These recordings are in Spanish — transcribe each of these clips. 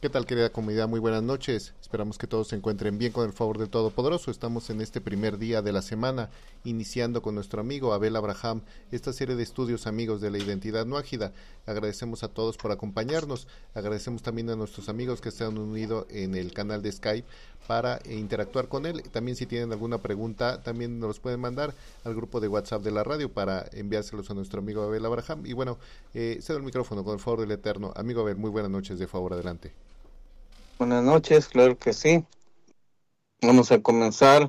¿Qué tal, querida comunidad? Muy buenas noches. Esperamos que todos se encuentren bien con el favor del Todopoderoso. Estamos en este primer día de la semana, iniciando con nuestro amigo Abel Abraham esta serie de estudios amigos de la identidad no ágida. Agradecemos a todos por acompañarnos. Agradecemos también a nuestros amigos que se han unido en el canal de Skype para interactuar con él. También si tienen alguna pregunta, también nos los pueden mandar al grupo de WhatsApp de la radio para enviárselos a nuestro amigo Abel Abraham. Y bueno, cedo el micrófono con el favor del Eterno. Amigo Abel, muy buenas noches, de favor, adelante. Buenas noches, claro que sí. Vamos a comenzar.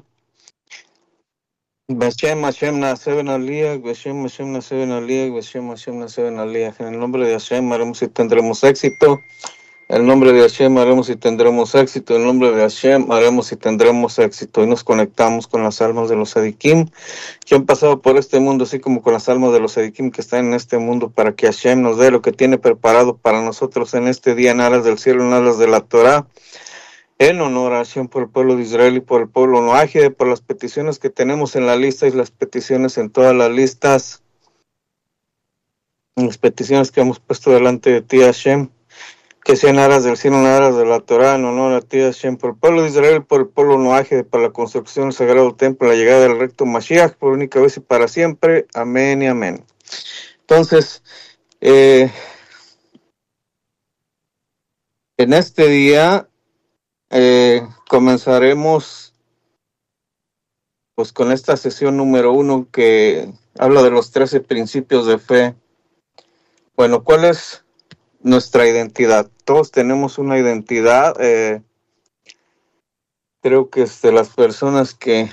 Beshem Hashem Naseben Aliyah, Beshem Hashem Naseben Aliyah, Beshem Hashem Naseben Aliyah. En el nombre de Hashem haremos y tendremos éxito. En el nombre de Hashem haremos y tendremos éxito. En el nombre de Hashem haremos y tendremos éxito. Y nos conectamos con las almas de los Sadikim que han pasado por este mundo, así como con las almas de los Sadikim que están en este mundo, para que Hashem nos dé lo que tiene preparado para nosotros en este día en aras del cielo, en aras de la Torah. En honor a Hashem por el pueblo de Israel y por el pueblo noágide, por las peticiones que tenemos en la lista y las peticiones en todas las listas, las peticiones que hemos puesto delante de ti, Hashem, que sean aras del cielo, aras de la Torah, en honor a ti, Hashem, por el pueblo de Israel, por el pueblo noágide, para la construcción del sagrado templo, la llegada del recto Mashiach, por única vez y para siempre. Amén y amén. Entonces, en este día comenzaremos pues con esta sesión número 1 que habla de los 13 principios de fe. Bueno, ¿cuál es nuestra identidad? Todos tenemos una identidad. Creo que las personas que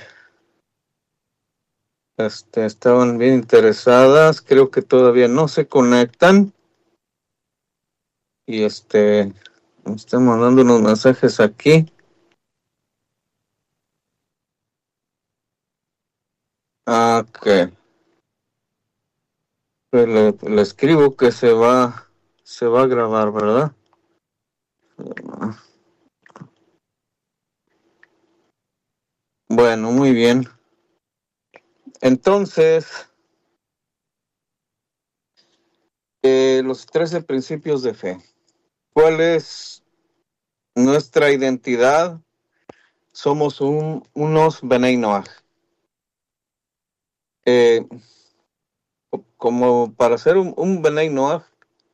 estaban bien interesadas, creo que todavía no se conectan. Y me están mandando unos mensajes aquí. Ok. Pues le escribo que se va a grabar, ¿verdad? Bueno, muy bien. Entonces, los 13 principios de fe. ¿Cuál es nuestra identidad? Somos unos Benei Noach. Como para ser un Benei Noach,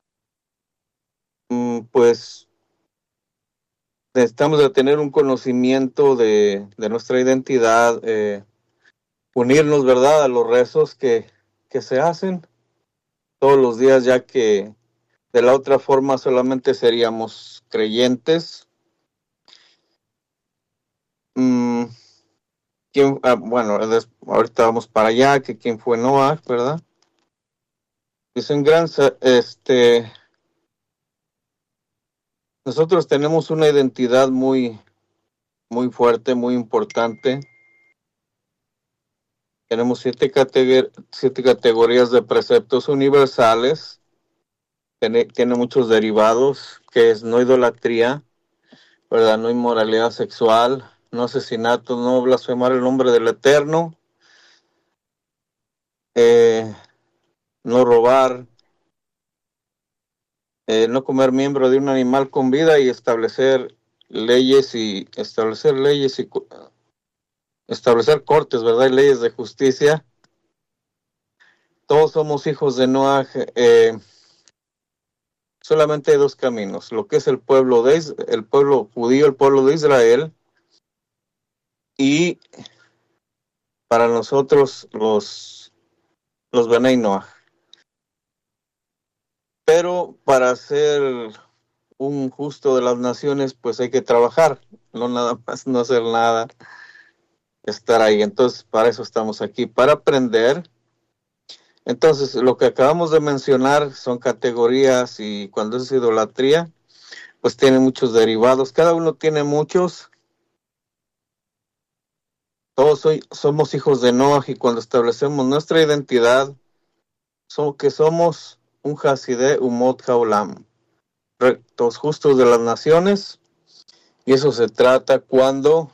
pues necesitamos de tener un conocimiento de nuestra identidad, unirnos, ¿verdad?, a los rezos que se hacen todos los días, ya que de la otra forma solamente seríamos creyentes. Bueno, ahorita vamos para allá, que quién fue Noah, ¿verdad? Es un gran, nosotros tenemos una identidad muy, muy fuerte, muy importante. Tenemos siete categorías de preceptos universales. Tiene muchos derivados, que es no idolatría, ¿verdad? No inmoralidad sexual, no asesinato, no blasfemar el nombre del Eterno, no robar, no comer miembro de un animal con vida y establecer cortes, ¿verdad? Y leyes de justicia. Todos somos hijos de Noah. Solamente hay dos caminos: lo que es el pueblo judío, el pueblo de Israel, y para nosotros los Benei Noah. Pero para ser un justo de las naciones, pues hay que trabajar, no nada más no hacer nada, estar ahí. Entonces, para eso estamos aquí, para aprender. Entonces, lo que acabamos de mencionar son categorías, y cuando es idolatría, pues tiene muchos derivados. Cada uno tiene muchos. Todos somos hijos de Noah, y cuando establecemos nuestra identidad, somos un Hasidé Umot Haolam, rectos justos de las naciones. Y eso se trata cuando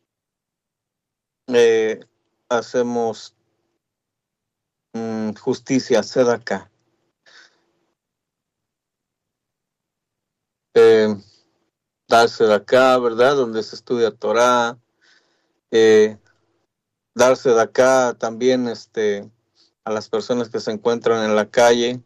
hacemos justicia, tzedakah. darse de acá, ¿verdad? Donde se estudia Torah, eh, darse de acá también a las personas que se encuentran en la calle.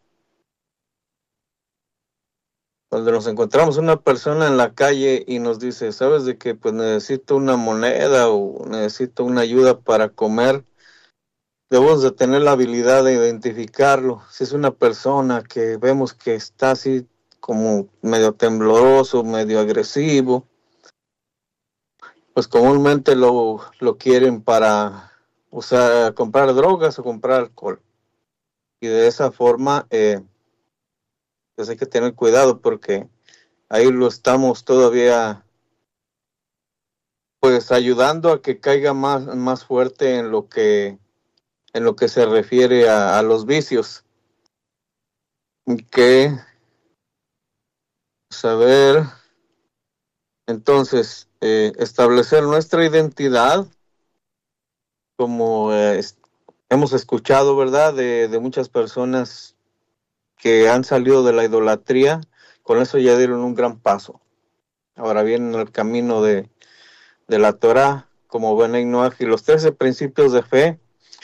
Cuando nos encontramos una persona en la calle y nos dice, ¿sabes de que pues necesito una moneda o necesito una ayuda para comer? Debemos de tener la habilidad de identificarlo. Si es una persona que vemos que está así como medio tembloroso, medio agresivo, pues comúnmente lo quieren para usar, comprar drogas o comprar alcohol. Y de esa forma, pues hay que tener cuidado porque ahí lo estamos todavía pues ayudando a que caiga más fuerte en lo que se refiere a los vicios. Que saber entonces establecer nuestra identidad como hemos escuchado, ¿verdad? De muchas personas que han salido de la idolatría, con eso ya dieron un gran paso. Ahora vienen el camino de la Torah, como Benay Noach, y los 13 principios de fe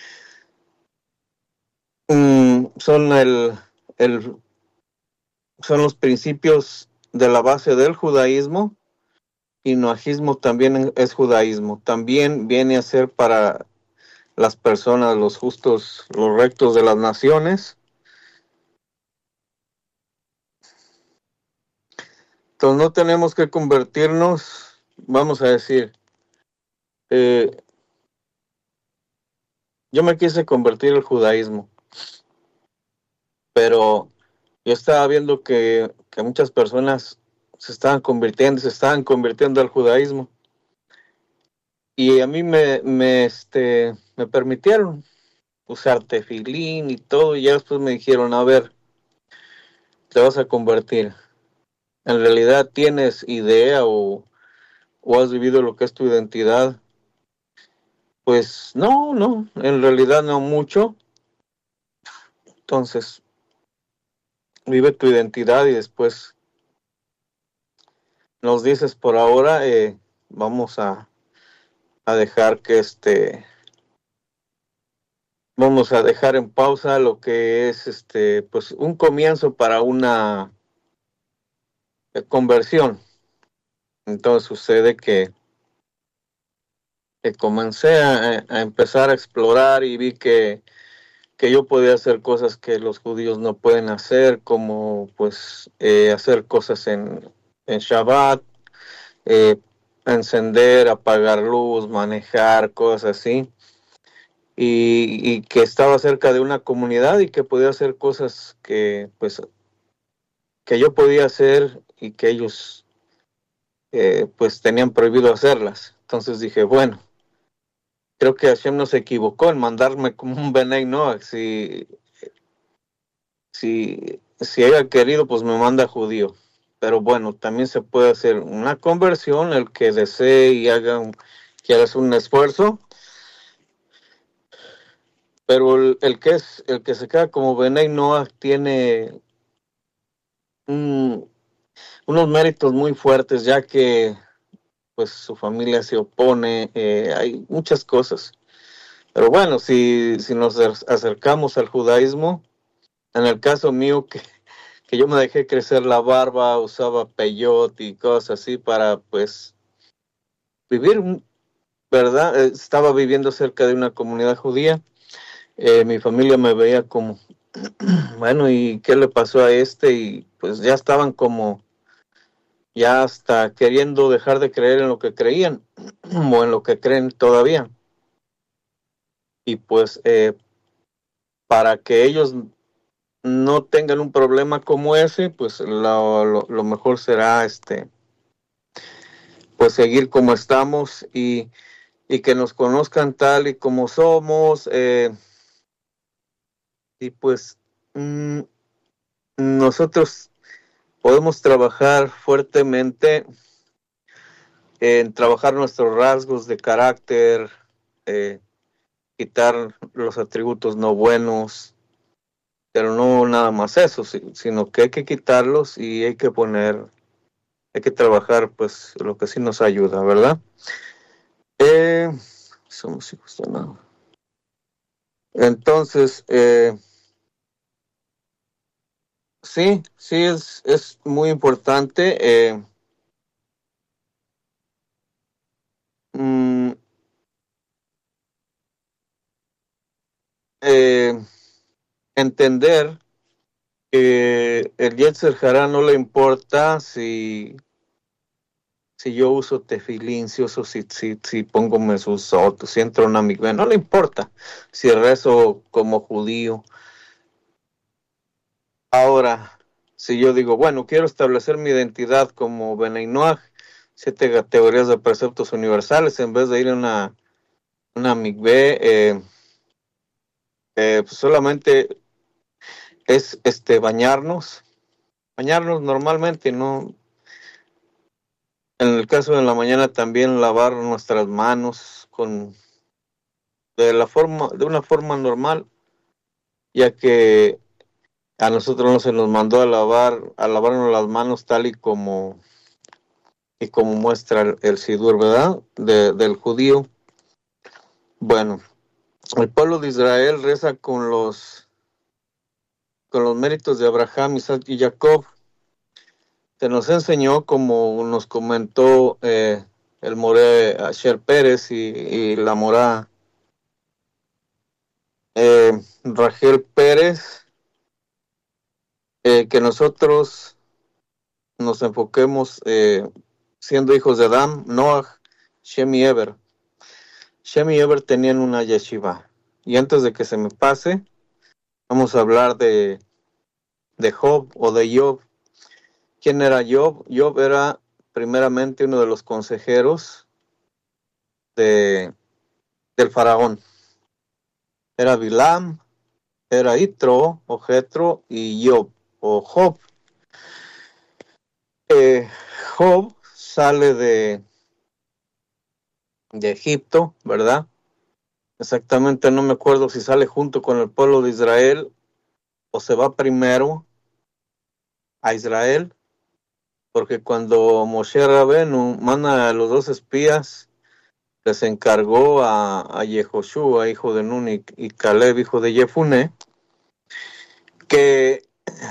son el, son los principios de la base del judaísmo, y noajismo también es judaísmo. También viene a ser para las personas, los justos, los rectos de las naciones. Entonces no tenemos que convertirnos, vamos a decir, eh, yo me quise convertir al judaísmo, pero yo estaba viendo que muchas personas se estaban convirtiendo al judaísmo. Y a mí me permitieron usar tefilín y todo, y ya después me dijeron, a ver, te vas a convertir. ¿En realidad tienes idea o has vivido lo que es tu identidad? Pues no, en realidad no mucho. Entonces, vive tu identidad y después nos dices por ahora, vamos a dejar que vamos a dejar en pausa lo que es pues un comienzo para una conversión. Entonces sucede que comencé a empezar a explorar y vi que yo podía hacer cosas que los judíos no pueden hacer, como pues hacer cosas en Shabbat, eh, encender, apagar luz, manejar, cosas así. Y que estaba cerca de una comunidad y que podía hacer cosas que pues que yo podía hacer y que ellos pues tenían prohibido hacerlas. Entonces dije, bueno, creo que Hashem no se equivocó en mandarme como un Benay Noach. Si haya querido, pues me manda judío. Pero bueno, también se puede hacer una conversión, el que desee y quiera hacer un esfuerzo. Pero el que se queda como Benay Noach tiene unos méritos muy fuertes, ya que pues su familia se opone, hay muchas cosas. Pero bueno, si nos acercamos al judaísmo, en el caso mío que yo me dejé crecer la barba, usaba peyote y cosas así para pues vivir, ¿verdad? Estaba viviendo cerca de una comunidad judía. Mi familia me veía como, bueno, ¿y qué le pasó a este? Y pues ya estaban como, ya hasta queriendo dejar de creer en lo que creían o en lo que creen todavía. Y pues para que ellos no tengan un problema como ese, pues lo mejor será pues seguir como estamos y que nos conozcan tal y como somos, y pues nosotros podemos trabajar fuertemente en trabajar nuestros rasgos de carácter, eh, quitar los atributos no buenos, pero no nada más eso, sino que hay que quitarlos y hay que poner hay que trabajar pues lo que sí nos ayuda, ¿verdad? Somos hijos de nada. Entonces, sí es muy importante mm, eh, entender que el Yetzer Hará no le importa si yo uso tefilín, si pongo mesuzot, si entro en amigbe, no le importa si rezo como judío. Ahora, si yo digo, bueno, quiero establecer mi identidad como Benei Noach, 7 categorías de preceptos universales, en vez de ir a una migbe, pues solamente es bañarnos normalmente, ¿no? En el caso de la mañana también lavar nuestras manos de una forma normal, ya que a nosotros no se nos mandó a lavarnos las manos tal y como muestra el Sidur, ¿verdad? Del judío. Bueno, el pueblo de Israel reza con los méritos de Abraham, Isaac y Jacob. Se nos enseñó, como nos comentó el Moré Asher Pérez y la Morá Rachel Pérez, que nosotros nos enfoquemos siendo hijos de Adam, Noah, Shem y Eber. Shem y Eber tenían una yeshiva. Y antes de que se me pase, vamos a hablar de Job o de Job. ¿Quién era Job? Job era primeramente uno de los consejeros de, del faraón. Era Bilam, era Itro o Jetro y Job o Job. Job sale de Egipto, ¿verdad? Exactamente, no me acuerdo si sale junto con el pueblo de Israel o se va primero a Israel, porque cuando Moshe Rabenu manda a los 2 espías, les encargó a Yehoshua, hijo de Nun, y Caleb, hijo de Jefune, que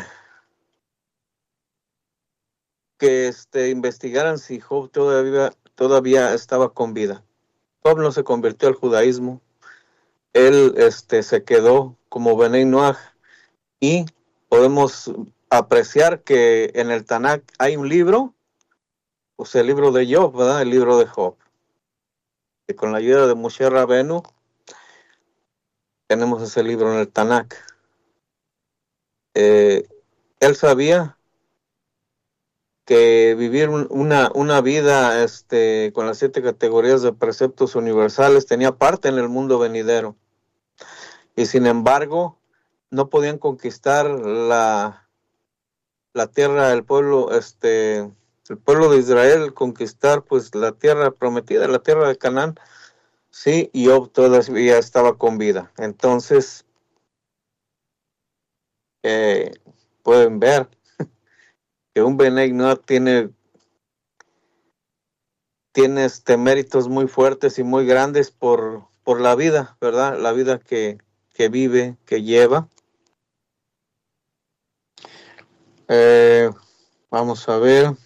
investigaran si Job todavía estaba con vida. Job no se convirtió al judaísmo, él se quedó como Benei Noach, y podemos apreciar que en el Tanakh hay un libro, o sea, el libro de Job, ¿verdad? El libro de Job. Y con la ayuda de Moshe Rabenu tenemos ese libro en el Tanakh. Él sabía que vivir una vida con las 7 categorías de preceptos universales tenía parte en el mundo venidero. Y sin embargo, no podían conquistar la tierra del pueblo, el pueblo de Israel, conquistar pues la tierra prometida, la tierra de Canaán. Sí, y Job todavía estaba con vida. Entonces, pueden ver que un Benei Noach tiene méritos muy fuertes y muy grandes por la vida, ¿verdad? La vida que vive, que lleva. Vamos a ver.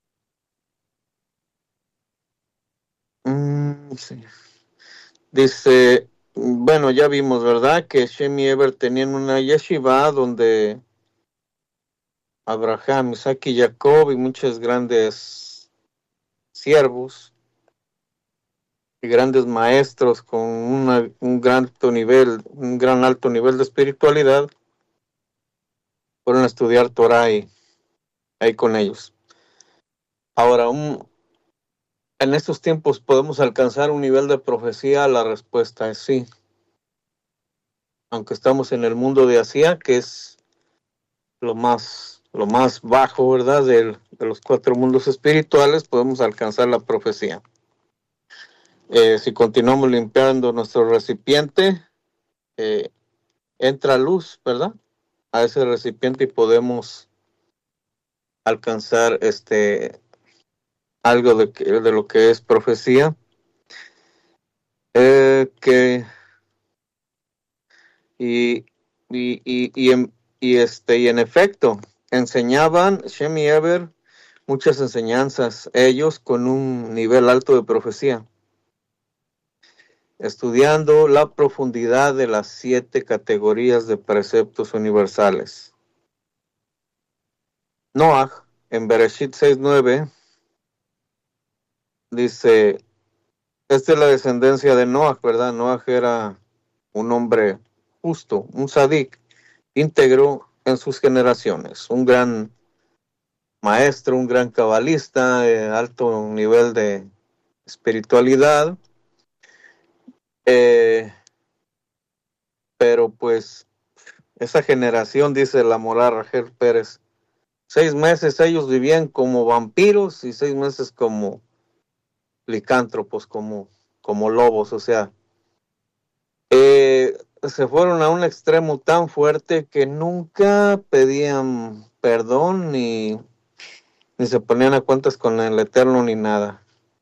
Sí. Dice, bueno, ya vimos, ¿verdad? Que Shem y Eber tenían una yeshiva donde Abraham, Isaac y Jacob y muchos grandes siervos y grandes maestros con un gran alto nivel de espiritualidad fueron a estudiar Torah ahí con ellos. Ahora, en estos tiempos podemos alcanzar un nivel de profecía. La respuesta es sí. Aunque estamos en el mundo de Asia, que es lo más bajo, ¿verdad? De los 4 mundos espirituales, podemos alcanzar la profecía. Si continuamos limpiando nuestro recipiente, entra luz, ¿verdad? A ese recipiente y podemos alcanzar algo de lo que es profecía, que y, y en efecto enseñaban Shem y Eber muchas enseñanzas, ellos con un nivel alto de profecía, estudiando la profundidad de las 7 categorías de preceptos universales. Noah, en Bereshit 6:9, dice, esta es la descendencia de Noah, ¿verdad? Noah era un hombre justo, un sadik, íntegro en sus generaciones, un gran maestro, un gran cabalista, alto nivel de espiritualidad, pero pues esa generación, dice la Morá Rachel Pérez, 6 meses ellos vivían como vampiros y 6 meses como licántropos, como lobos, o sea, se fueron a un extremo tan fuerte que nunca pedían perdón ni se ponían a cuentas con el Eterno ni nada.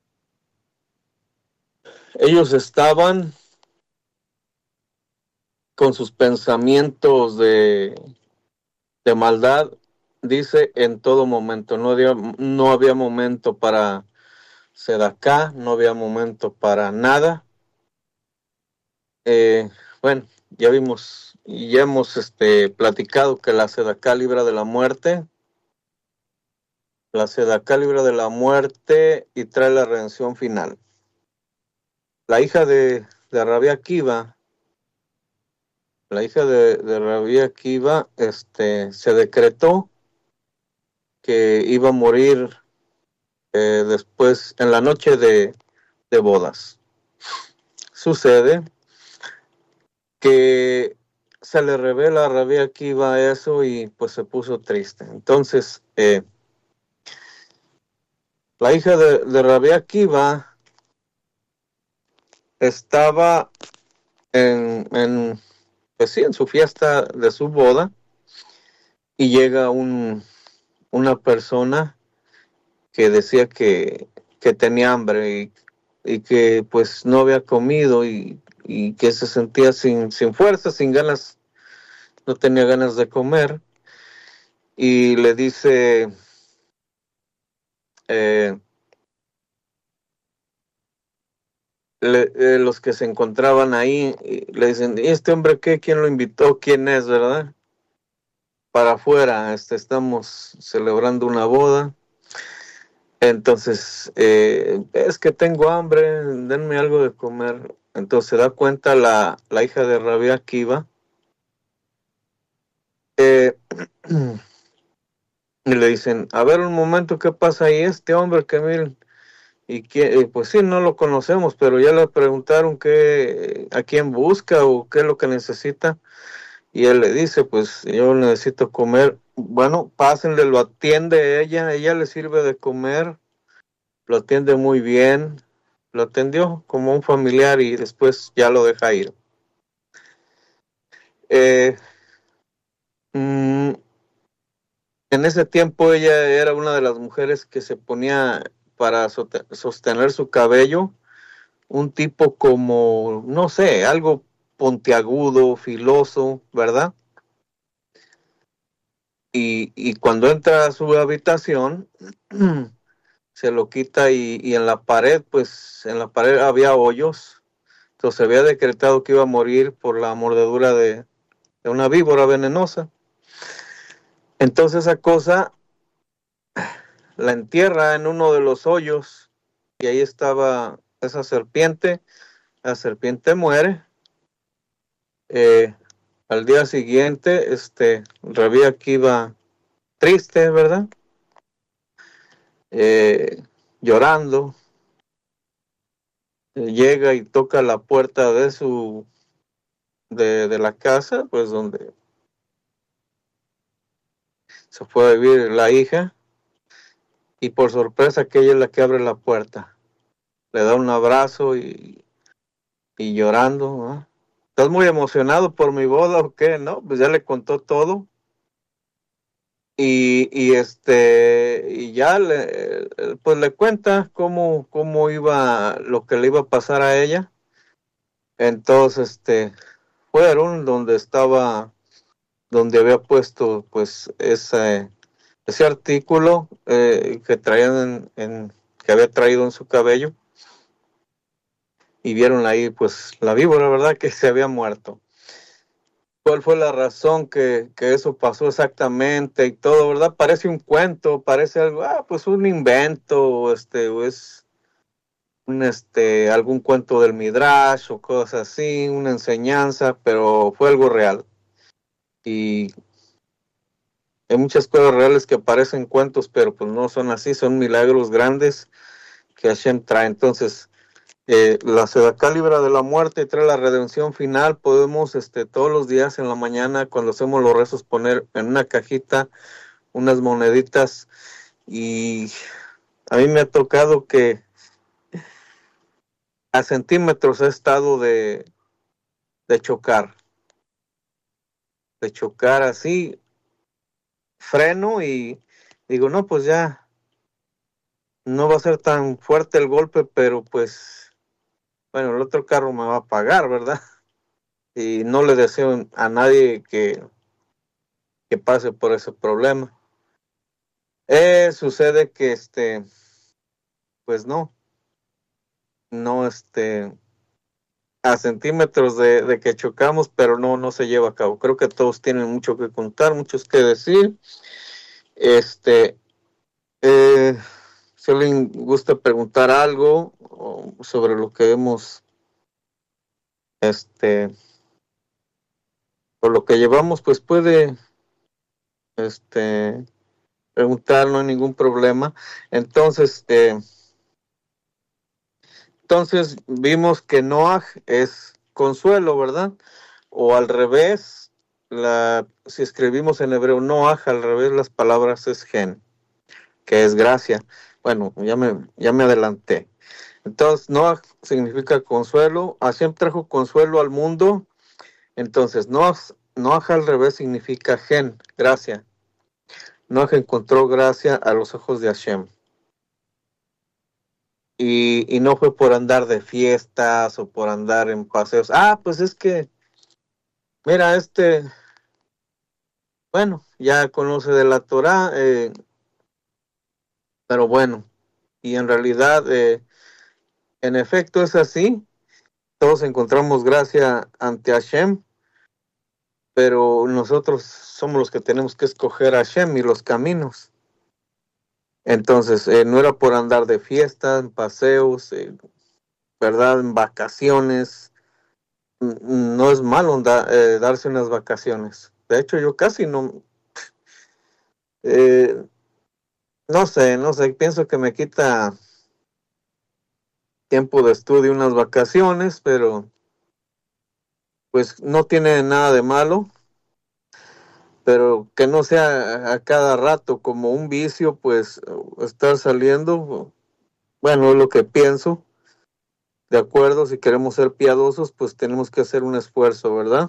Ellos estaban con sus pensamientos de maldad, dice, en todo momento. No había momento para sedaká, no había momento para nada. Bueno, ya vimos y ya hemos platicado que la sedaká libra de la muerte. La sedaká libra de la muerte y trae la redención final. La hija de Rabbi Akiva, la hija de Rabbi Akiva, se decretó que iba a morir después, en la noche de bodas. Sucede que se le revela a Rabbi Akiva eso y pues se puso triste. Entonces, la hija de Rabbi Akiva estaba pues sí, en su fiesta de su boda, y llega una persona que decía que tenía hambre y que pues no había comido y que se sentía sin fuerza, sin ganas, no tenía ganas de comer, y le dice, los que se encontraban ahí, le dicen, ¿y este hombre qué? ¿Quién lo invitó? ¿Quién es, verdad? Para afuera, estamos celebrando una boda. Entonces, es que tengo hambre, denme algo de comer. Entonces se da cuenta la hija de Rabbi Akiva, y le dicen, a ver un momento, ¿qué pasa ahí? Este hombre que miren, pues sí, no lo conocemos, pero ya le preguntaron a quién busca o qué es lo que necesita. Y él le dice, pues yo necesito comer. Bueno, pásenle, lo atiende ella le sirve de comer, lo atiende muy bien, lo atendió como un familiar y después ya lo deja ir. Eh, mm, en ese tiempo ella era una de las mujeres que se ponía para sostener su cabello, un tipo como, no sé, algo puntiagudo, filoso, ¿verdad? Y cuando entra a su habitación, se lo quita y en la pared, pues en la pared había hoyos. Entonces se había decretado que iba a morir por la mordedura de una víbora venenosa. Entonces esa cosa la entierra en uno de los hoyos y ahí estaba esa serpiente. La serpiente muere. Al día siguiente, Rabí Akiva triste, ¿verdad? Llorando, llega y toca la puerta de la casa, pues donde se fue a vivir la hija, y por sorpresa que ella es la que abre la puerta, le da un abrazo y llorando, ¿no? ¿Estás muy emocionado por mi boda o qué? No, pues ya le contó todo. y ya pues le cuenta cómo iba, lo que le iba a pasar a ella. Entonces, fueron donde había puesto, pues, ese artículo que traían que había traído en su cabello, y vieron ahí, pues, la víbora, ¿verdad? Que se había muerto. ¿Cuál fue la razón que eso pasó exactamente y todo, verdad? Parece un cuento, parece algo, pues un invento, o es algún cuento del Midrash o cosas así, una enseñanza, pero fue algo real. Y hay muchas cosas reales que parecen cuentos, pero pues no son así, son milagros grandes que Hashem trae. Entonces, la Sedaká libra de la muerte y trae la redención final. Podemos todos los días en la mañana, cuando hacemos los rezos, poner en una cajita unas moneditas. Y a mí me ha tocado que a centímetros he estado de chocar, así, freno y digo, no, pues ya no va a ser tan fuerte el golpe, pero pues, bueno, el otro carro me va a pagar, ¿verdad? Y no le deseo a nadie que pase por ese problema. Sucede que pues no, a centímetros de que chocamos, pero no se lleva a cabo. Creo que todos tienen mucho que contar, muchos que decir. Este, si alguien gusta preguntar algo sobre lo que hemos, por lo que llevamos, pues puede, preguntar, no hay ningún problema. Entonces vimos que Noah es consuelo, ¿verdad? O al revés, si escribimos en hebreo Noah, al revés las palabras es gen, que es gracia. Bueno, ya me adelanté. Entonces, Noah significa consuelo. Hashem trajo consuelo al mundo. Entonces, Noah al revés significa gen, gracia. Noah encontró gracia a los ojos de Hashem. Y no fue por andar de fiestas o por andar en paseos. Pues es que, mira, bueno, ya conoce de la Torah, pero bueno, y en realidad, en efecto es así. Todos encontramos gracia ante Hashem, pero nosotros somos los que tenemos que escoger a Hashem y los caminos. Entonces, no era por andar de fiesta, en paseos, ¿verdad? En vacaciones. No es malo darse unas vacaciones. De hecho, yo casi eh, no sé, pienso que me quita tiempo de estudio unas vacaciones, pero pues no tiene nada de malo, pero que no sea a cada rato como un vicio, pues estar saliendo, bueno, es lo que pienso. De acuerdo, si queremos ser piadosos, pues tenemos que hacer un esfuerzo, ¿verdad?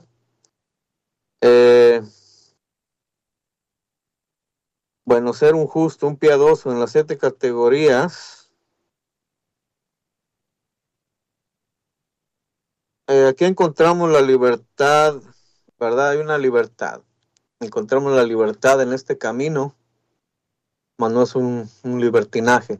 Bueno, ser un justo, un piadoso en las 7 categorías. Aquí encontramos la libertad, ¿verdad? Hay una libertad. Encontramos la libertad en este camino, mas no es un libertinaje.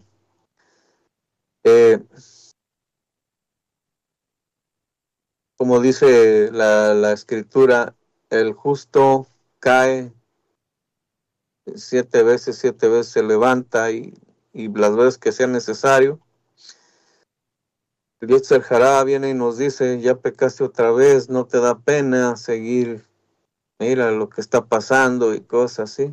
Como dice la escritura, el justo cae 7 veces se levanta y las veces que sea necesario. El Yetzer Hará viene y nos dice, ya pecaste otra vez, no te da pena seguir, mira lo que está pasando y cosas así.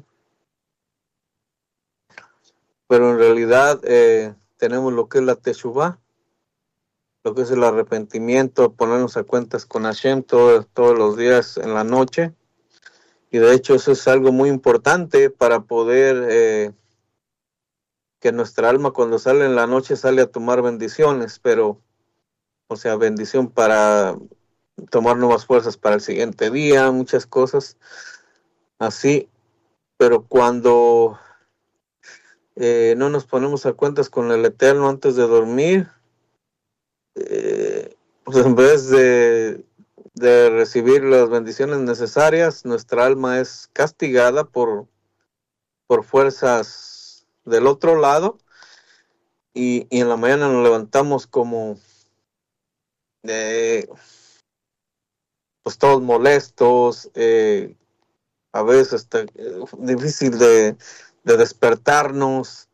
Pero en realidad tenemos lo que es la Teshuvah, lo que es el arrepentimiento, ponernos a cuentas con Hashem todos los días en la noche. Y de hecho eso es algo muy importante para poder que nuestra alma cuando sale en la noche sale a tomar bendiciones, pero, o sea, bendición para tomar nuevas fuerzas para el siguiente día, muchas cosas así. pero cuando no nos ponemos a cuentas con el Eterno antes de dormir, pues en vez de recibir las bendiciones necesarias, nuestra alma es castigada por fuerzas del otro lado, y en la mañana nos levantamos como pues todos molestos, a veces hasta difícil de despertarnos,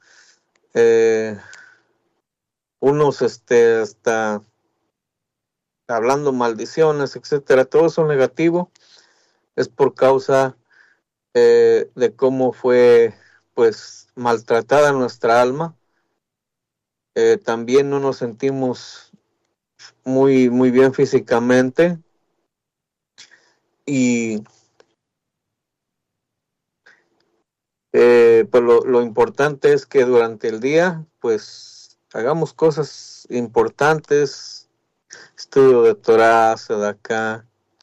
unos hasta hablando maldiciones, etcétera. Todo eso negativo es por causa de cómo fue pues maltratada nuestra alma. También no nos sentimos muy bien físicamente, y pues lo importante es que durante el día pues hagamos cosas importantes, estudio de Torah, Sedaká,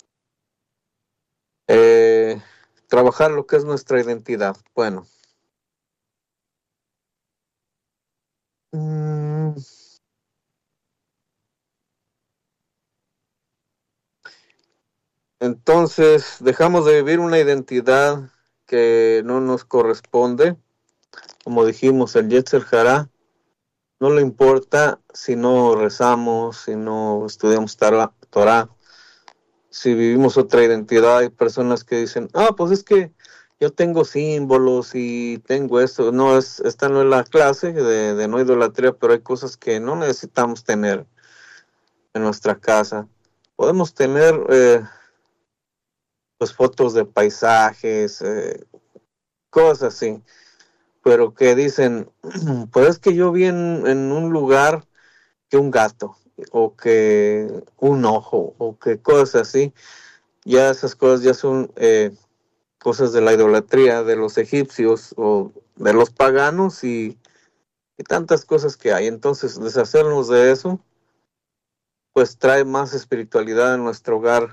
trabajar lo que es nuestra identidad. Bueno, entonces dejamos de vivir una identidad que no nos corresponde. Como dijimos, el Yetzer Hará no le importa si no rezamos, si no estudiamos Torah, si vivimos otra identidad. Hay personas que dicen, pues es que yo tengo símbolos y tengo esto. No, esta no es la clase de no idolatría, pero hay cosas que no necesitamos tener en nuestra casa. Podemos tener pues fotos de paisajes, cosas así, pero que dicen, pues es que yo vi en un lugar que un gato, o que un ojo, o que cosas así. Ya esas cosas ya son cosas de la idolatría de los egipcios o de los paganos, y tantas cosas que hay. Entonces, deshacernos de eso pues trae más espiritualidad en nuestro hogar.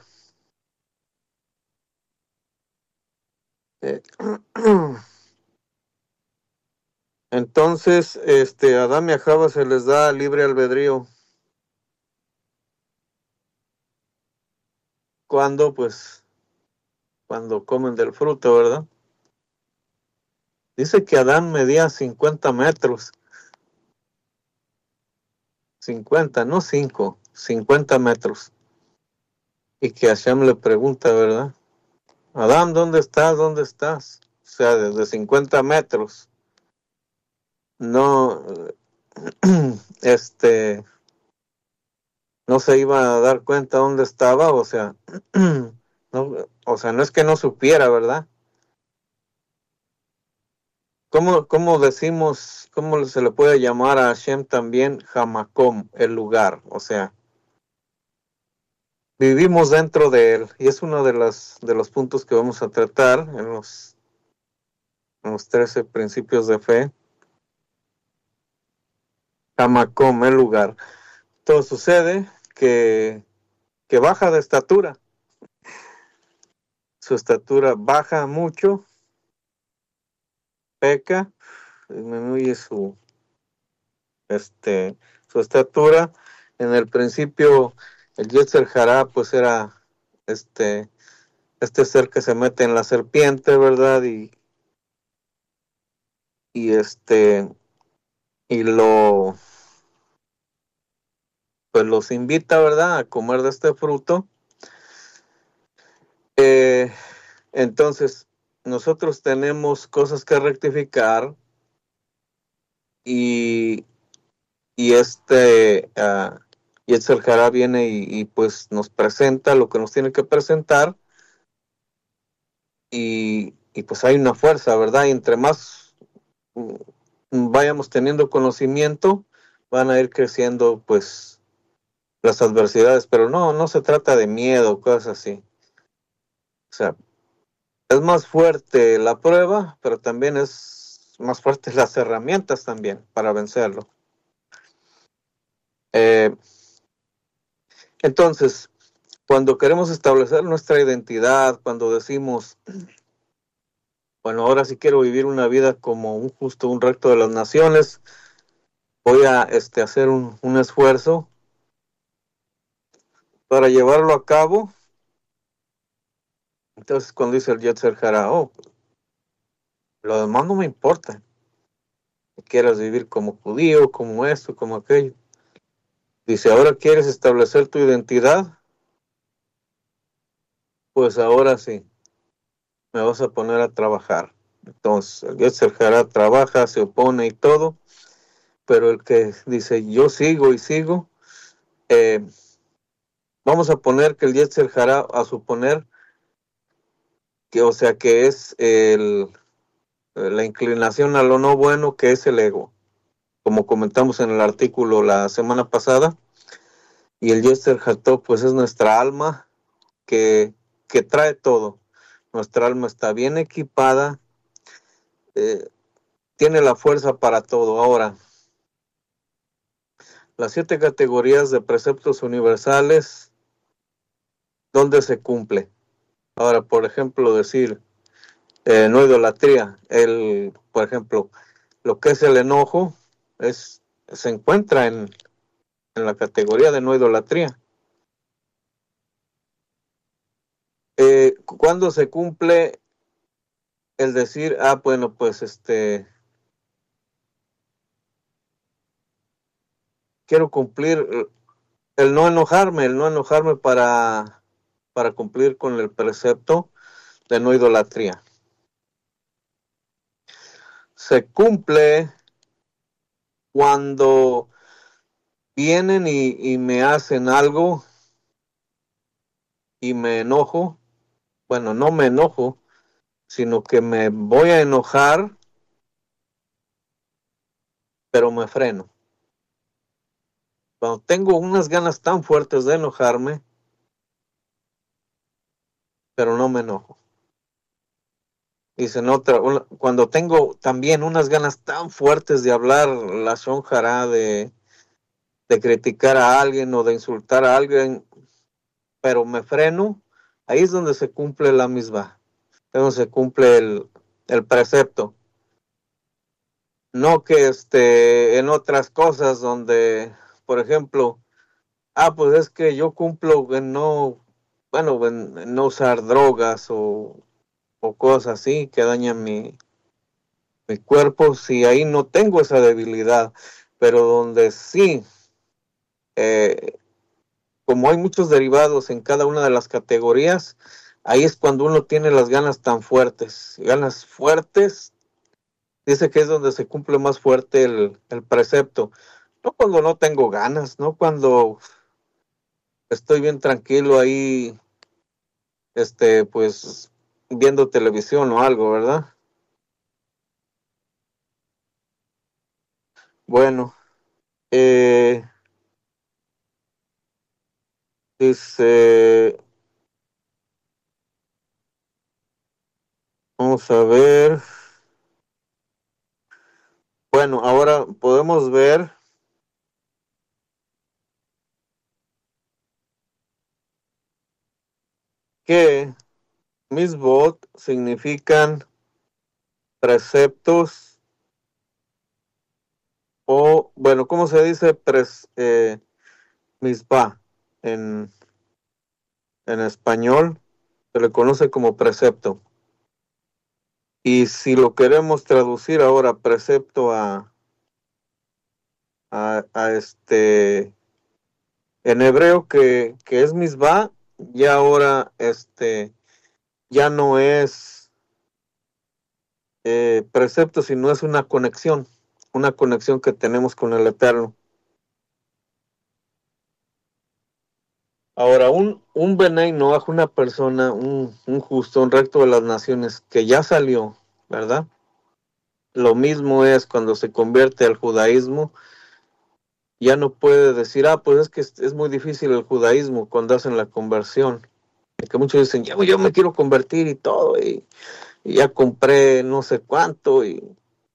Entonces, a Adán y a Java se les da libre albedrío. Cuando, pues, cuando comen del fruto, ¿verdad? Dice que Adán medía 50 metros. 50, no 5, 50 metros. Y que Hashem le pregunta, ¿verdad? Adán, ¿dónde estás? ¿Dónde estás? O sea, desde 50 metros. No, no se iba a dar cuenta dónde estaba, o sea, no, o sea, no es que no supiera, ¿verdad? ¿Cómo decimos, cómo se le puede llamar a Hashem también Hamakom, el lugar? O sea, vivimos dentro de él, y es uno de los puntos que vamos a tratar en los 13 principios de fe. Hamakom, el lugar. Todo sucede que baja de estatura. Su estatura baja mucho, peca, disminuye su estatura. En el principio, el Yetzer Hará, pues era este ser que se mete en la serpiente, ¿verdad? Y y pues los invita, ¿verdad?, a comer de este fruto. Entonces, nosotros tenemos cosas que rectificar, y Yetzer Hará viene y pues nos presenta lo que nos tiene que presentar, y pues hay una fuerza, ¿verdad? Y entre más vayamos teniendo conocimiento, van a ir creciendo pues las adversidades, pero no se trata de miedo, cosas así. O sea, es más fuerte la prueba, pero también es más fuerte las herramientas también para vencerlo. Entonces, cuando queremos establecer nuestra identidad, cuando decimos, Bueno, ahora sí quiero vivir una vida como un justo, un recto de las naciones. Voy a hacer un esfuerzo para llevarlo a cabo. Entonces, cuando dice el Yetzer Hara, oh, lo demás no me importa. Que quieras vivir como judío, como esto, como aquello. Dice, ahora quieres establecer tu identidad, pues ahora sí, me vas a poner a trabajar. Entonces, el Yetzer Hara trabaja, se opone y todo, pero el que dice, yo sigo y sigo, eh, vamos a poner que el Yetzer Hara, a suponer que, o sea, que es la inclinación a lo no bueno, que es el ego, como comentamos en el artículo la semana pasada, y el Yetzer Hatov, pues es nuestra alma que trae todo. Nuestra alma está bien equipada, eh, tiene la fuerza para todo. Ahora, las 7 categorías de preceptos universales, ¿dónde se cumple? Ahora, por ejemplo, decir, no idolatría, por ejemplo, lo que es el enojo, se encuentra en la categoría de no idolatría. ¿Cuándo se cumple el decir, bueno, pues quiero cumplir el no enojarme para cumplir con el precepto de no idolatría? Se cumple cuando vienen y me hacen algo y me enojo. Bueno, no me enojo, sino que me voy a enojar, pero me freno. Cuando tengo unas ganas tan fuertes de enojarme, pero no me enojo. Dicen cuando tengo también unas ganas tan fuertes de hablar la shonjara, de criticar a alguien o de insultar a alguien, pero me freno, ahí es donde se cumple la misma, donde se cumple el precepto. No que en otras cosas donde, por ejemplo, pues es que yo cumplo en no, bueno, en no usar drogas o cosas así que dañan mi cuerpo, si ahí no tengo esa debilidad, pero donde sí, eh, como hay muchos derivados en cada una de las categorías, ahí es cuando uno tiene las ganas fuertes, dice que es donde se cumple más fuerte el precepto, no cuando no tengo ganas, no cuando estoy bien tranquilo ahí, pues viendo televisión o algo, ¿verdad? Bueno, eh, dice, vamos a ver. Bueno, ahora podemos ver que misbot significan preceptos o, bueno, ¿cómo se dice misbah en, en español? Se le conoce como precepto. Y si lo queremos traducir ahora precepto a en hebreo que es misbah, ya ahora ya no es precepto, sino es una conexión que tenemos con el Eterno. Ahora, un Benay Noach, una persona, un justo, un recto de las naciones, que ya salió, ¿verdad? Lo mismo es cuando se convierte al judaísmo, ya no puede decir, pues es que es muy difícil el judaísmo cuando hacen la conversión. Y que muchos dicen, yo me quiero convertir y todo, y ya compré no sé cuánto, y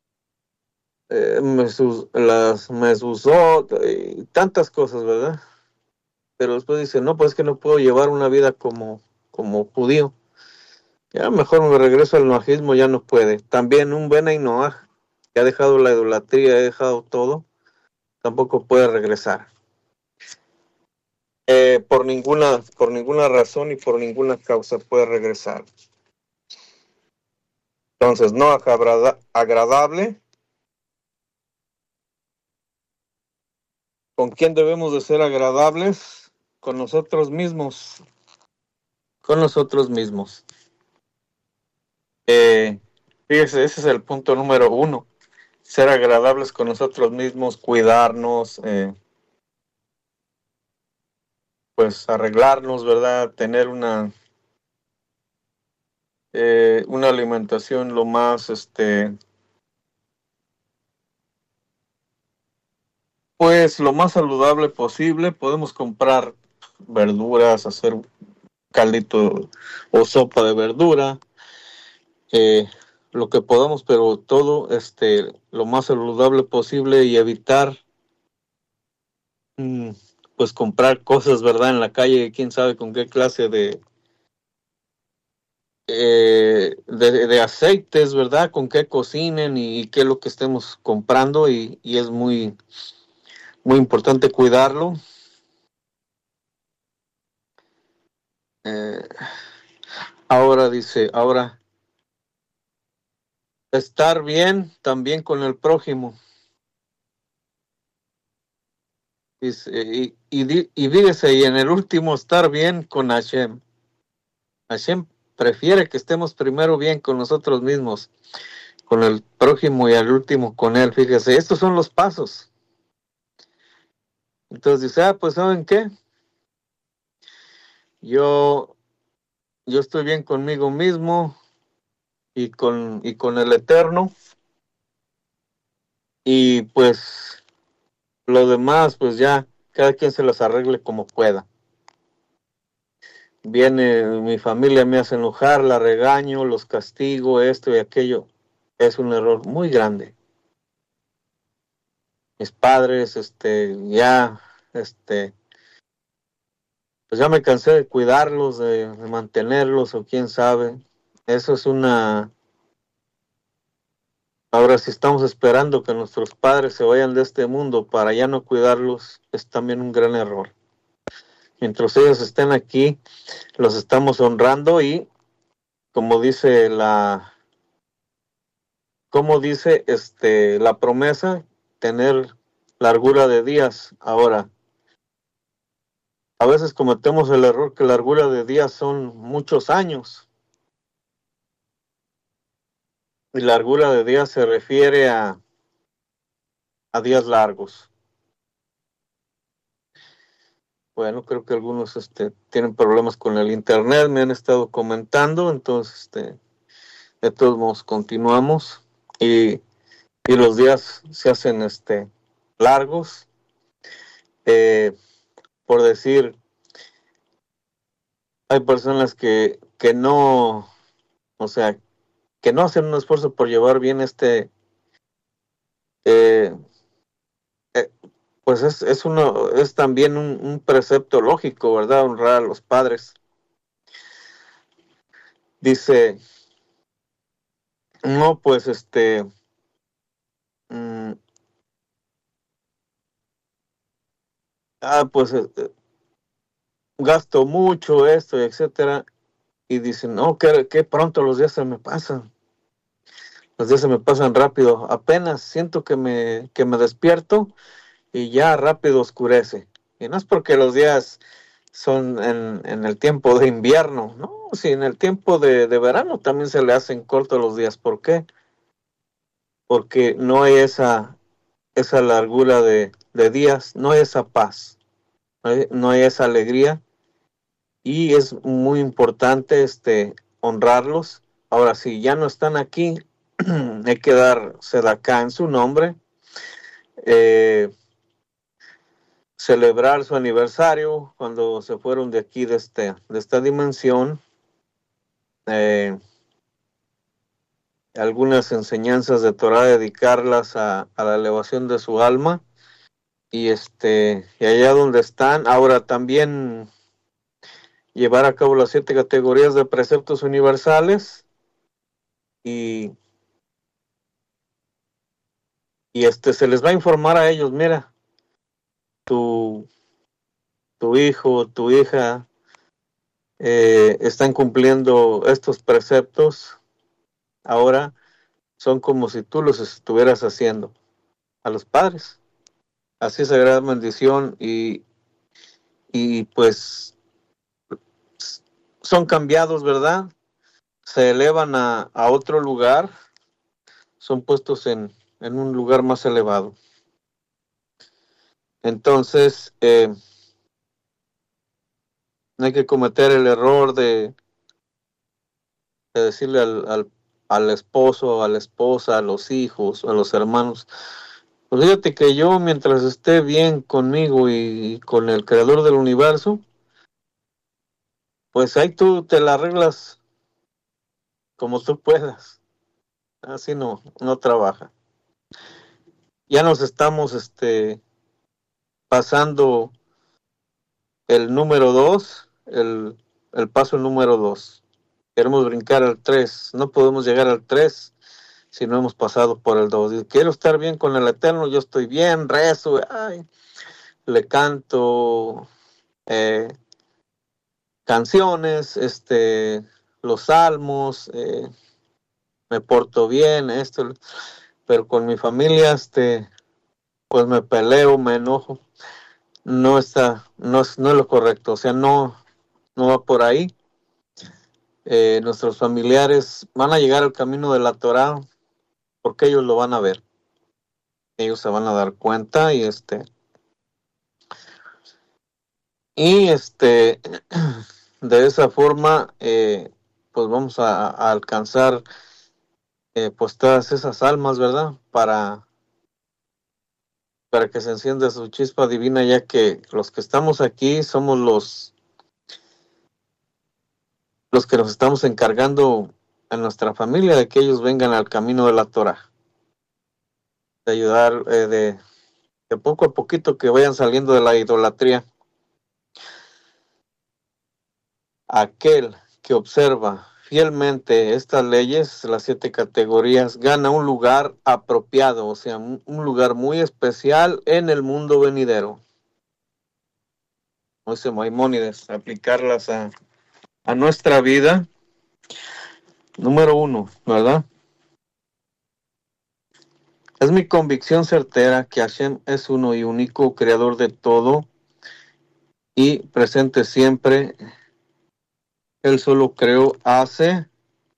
me usó, y tantas cosas, ¿verdad? Pero después dice, no, pues es que no puedo llevar una vida como judío. Ya mejor me regreso al noajismo, ya no puede. También un Benay Noaj, que ha dejado la idolatría, ha dejado todo, tampoco puede regresar. Por ninguna razón y por ninguna causa puede regresar. Entonces, no agradable. ¿Con quién debemos de ser agradables? Con nosotros mismos. Con nosotros mismos. Fíjese, ese es el punto número 1. Ser agradables con nosotros mismos, cuidarnos, pues arreglarnos, ¿verdad? Tener una alimentación lo más, pues lo más saludable posible. Podemos comprar verduras, hacer caldito o sopa de verdura, lo que podamos, pero todo, lo más saludable posible y evitar, pues comprar cosas, ¿verdad? En la calle, quién sabe con qué clase de aceites, ¿verdad? Con qué cocinen y qué es lo que estemos comprando y es muy, muy importante cuidarlo. Eh, ahora, estar bien también con el prójimo. Y fíjese, y en el último, estar bien con Hashem. Hashem prefiere que estemos primero bien con nosotros mismos, con el prójimo y al último con él. Fíjese, estos son los pasos. Entonces dice, pues ¿saben qué? Yo estoy bien conmigo mismo y con el Eterno. Y pues lo demás, pues ya, cada quien se las arregle como pueda. Viene mi familia, me hace enojar, la regaño, los castigo, esto y aquello. Es un error muy grande. Mis padres, ya, pues ya me cansé de cuidarlos, de mantenerlos, o quién sabe. Eso es ahora, si estamos esperando que nuestros padres se vayan de este mundo para ya no cuidarlos, es también un gran error. Mientras ellos estén aquí, los estamos honrando y, como dice la promesa, tener largura de días. Ahora, a veces cometemos el error que largura de días son muchos años. Y largura de días se refiere a días largos. Bueno, creo que algunos tienen problemas con el internet, me han estado comentando, entonces de todos modos continuamos y los días se hacen largos. Por decir, hay personas que no, o sea, que no hacen un esfuerzo por llevar bien eh, eh, pues es también un precepto lógico, ¿verdad? Honrar a los padres. Dice, no, pues mm, pues gasto mucho esto, etcétera, y dicen, no, que pronto los días se me pasan. Los días se me pasan rápido. Apenas siento que me despierto y ya rápido oscurece. Y no es porque los días son en el tiempo de invierno, no, si en el tiempo de verano también se le hacen cortos los días. ¿Por qué? Porque no hay esa largura de días, no hay esa paz, no hay esa alegría, y es muy importante honrarlos. Ahora, si ya no están aquí, hay que dar sedacá en su nombre, eh, celebrar su aniversario cuando se fueron de aquí, de esta dimensión, algunas enseñanzas de Torah, dedicarlas a la elevación de su alma, y allá donde están. Ahora también llevar a cabo las 7 categorías de preceptos universales y, se les va a informar a ellos, mira, tu, tu hijo, tu hija están cumpliendo estos preceptos, ahora son como si tú los estuvieras haciendo a los padres. Así es sagrada bendición y pues son cambiados, ¿verdad? Se elevan a otro lugar, son puestos en un lugar más elevado. Entonces, no hay que cometer el error de decirle al esposo, a la esposa, a los hijos, a los hermanos, pues fíjate que yo mientras esté bien conmigo y con el creador del universo, pues ahí tú te la arreglas como tú puedas. Así no trabaja. Ya nos estamos pasando el número 2, el paso número 2. Queremos brincar al 3. No podemos llegar al 3 si no hemos pasado por el 2. Quiero estar bien con el Eterno, yo estoy bien, rezo, ay, le canto canciones, los salmos, me porto bien, pero con mi familia, pues me peleo, me enojo. No es lo correcto, o sea, no va por ahí. Nuestros familiares van a llegar al camino de la Torah porque ellos lo van a ver, ellos se van a dar cuenta y de esa forma pues vamos a alcanzar pues todas esas almas, ¿verdad? Para que se encienda su chispa divina, ya que los que estamos aquí somos los que nos estamos encargando en nuestra familia de que ellos vengan al camino de la Torah, de ayudar de poco a poquito que vayan saliendo de la idolatría. Aquel que observa fielmente estas leyes, las 7 categorías, gana un lugar apropiado, o sea, un lugar muy especial en el mundo venidero. Como dice Maimónides, aplicarlas a nuestra vida. Número 1, ¿verdad? Es mi convicción certera que Hashem es uno y único creador de todo y presente siempre. Él solo creó, hace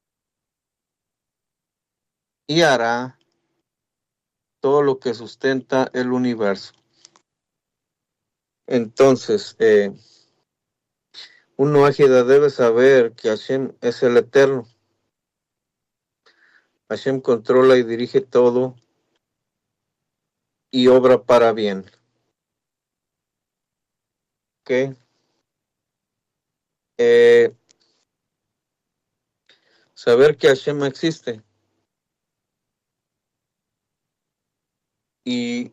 y hará todo lo que sustenta el universo. Entonces, un ágida debe saber que Hashem es el eterno. Hashem controla y dirige todo y obra para bien. ¿Ok? Saber que Hashem existe. Y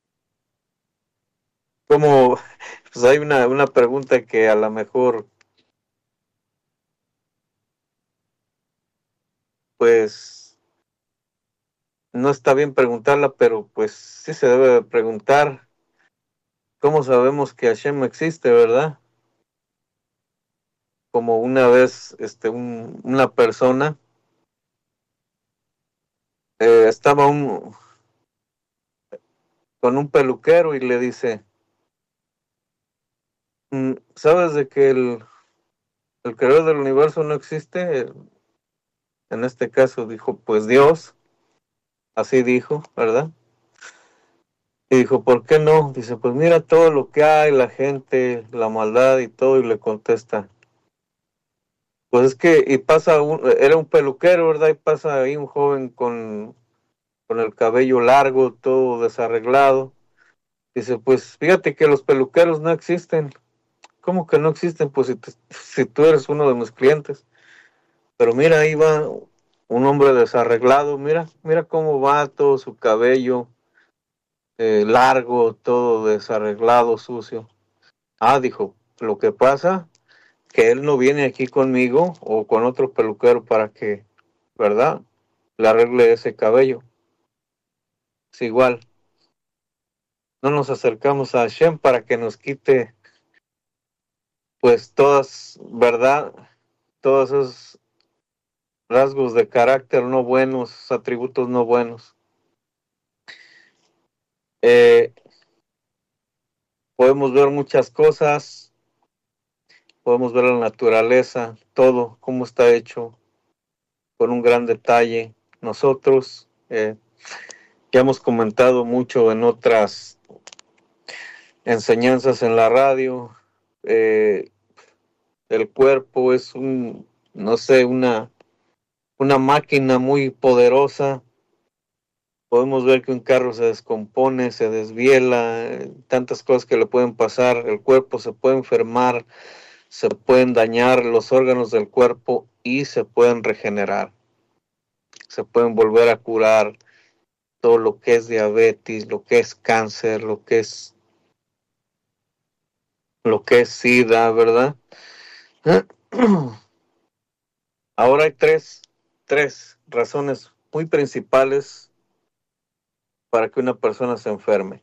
como, pues hay una pregunta que a lo mejor, pues, no está bien preguntarla, pero pues sí se debe preguntar. ¿Cómo sabemos que Hashem existe, verdad? Como una vez, una persona, estaba con un peluquero y le dice, ¿sabes de que el creador del universo no existe? En este caso dijo, pues Dios, así dijo, ¿verdad? Y dijo, ¿por qué no? Dice, pues mira todo lo que hay, la gente, la maldad y todo, y le contesta, pues es que, era un peluquero, ¿verdad? Y pasa ahí un joven con el cabello largo, todo desarreglado. Dice, pues fíjate que los peluqueros no existen. ¿Cómo que no existen? Pues si tú eres uno de mis clientes. Pero mira, ahí va un hombre desarreglado, mira cómo va todo su cabello largo, todo desarreglado, sucio. Ah, dijo, lo que pasa que él no viene aquí conmigo o con otro peluquero para que, ¿verdad?, le arregle ese cabello. Es igual. No nos acercamos a Hashem para que nos quite, pues, todas, ¿verdad?, todos esos rasgos de carácter no buenos, atributos no buenos. Podemos ver muchas cosas, podemos ver la naturaleza, todo, cómo está hecho, con un gran detalle. Nosotros ya hemos comentado mucho en otras enseñanzas en la radio. El cuerpo es no sé, una máquina muy poderosa. Podemos ver que un carro se descompone, se desviela, tantas cosas que le pueden pasar. El cuerpo se puede enfermar, se pueden dañar los órganos del cuerpo y se pueden regenerar. Se pueden volver a curar todo lo que es diabetes, lo que es cáncer, lo que es SIDA, ¿verdad? Ahora hay tres razones muy principales para que una persona se enferme.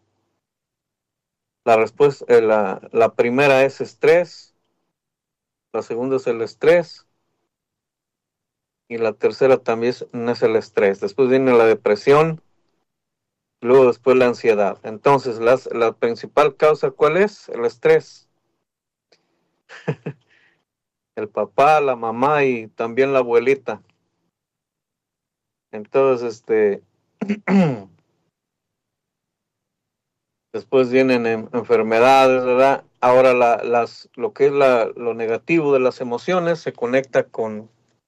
La primera es estrés, la segunda es el estrés y la tercera también no es el estrés. Después viene la depresión, luego después la ansiedad. Entonces, la principal causa, ¿cuál es? El estrés. El papá, la mamá y también la abuelita. Entonces, después vienen enfermedades, ¿verdad? Ahora lo que es lo negativo de las emociones se conecta con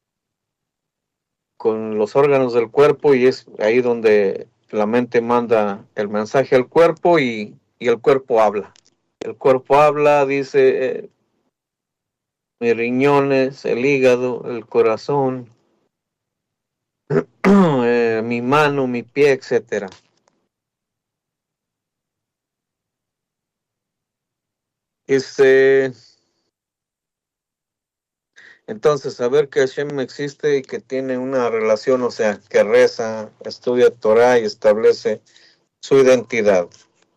los órganos del cuerpo y es ahí donde la mente manda el mensaje al cuerpo y el cuerpo habla. El cuerpo habla, dice, mis riñones, el hígado, el corazón, mi mano, mi pie, etcétera. Entonces, saber que Hashem existe y que tiene una relación, o sea, que reza, estudia Torah y establece su identidad.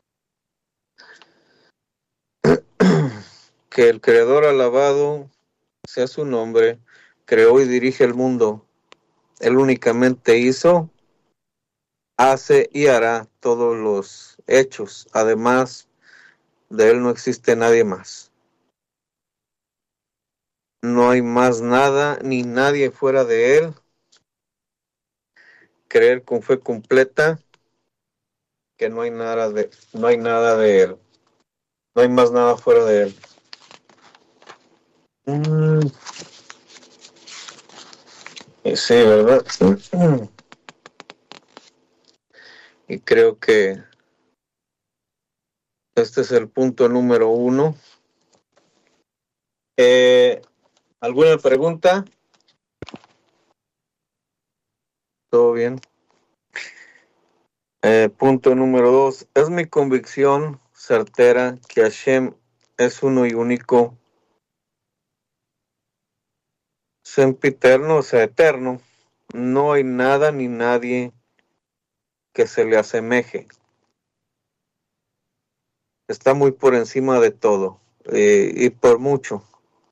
Que el Creador alabado sea su nombre, creó y dirige el mundo. Él únicamente hizo, hace y hará todos los hechos. Además de Él no existe nadie más. No hay más nada ni nadie fuera de Él. Creer con fe completa que no hay nada de Él. No hay más nada fuera de Él. Sí, ¿verdad? Y creo que este es el punto número 1. ¿Alguna pregunta? ¿Todo bien? Punto número 2. Es mi convicción certera que Hashem es uno y único, sempiterno, o sea, eterno. No hay nada ni nadie que se le asemeje. Está muy por encima de todo, y por mucho.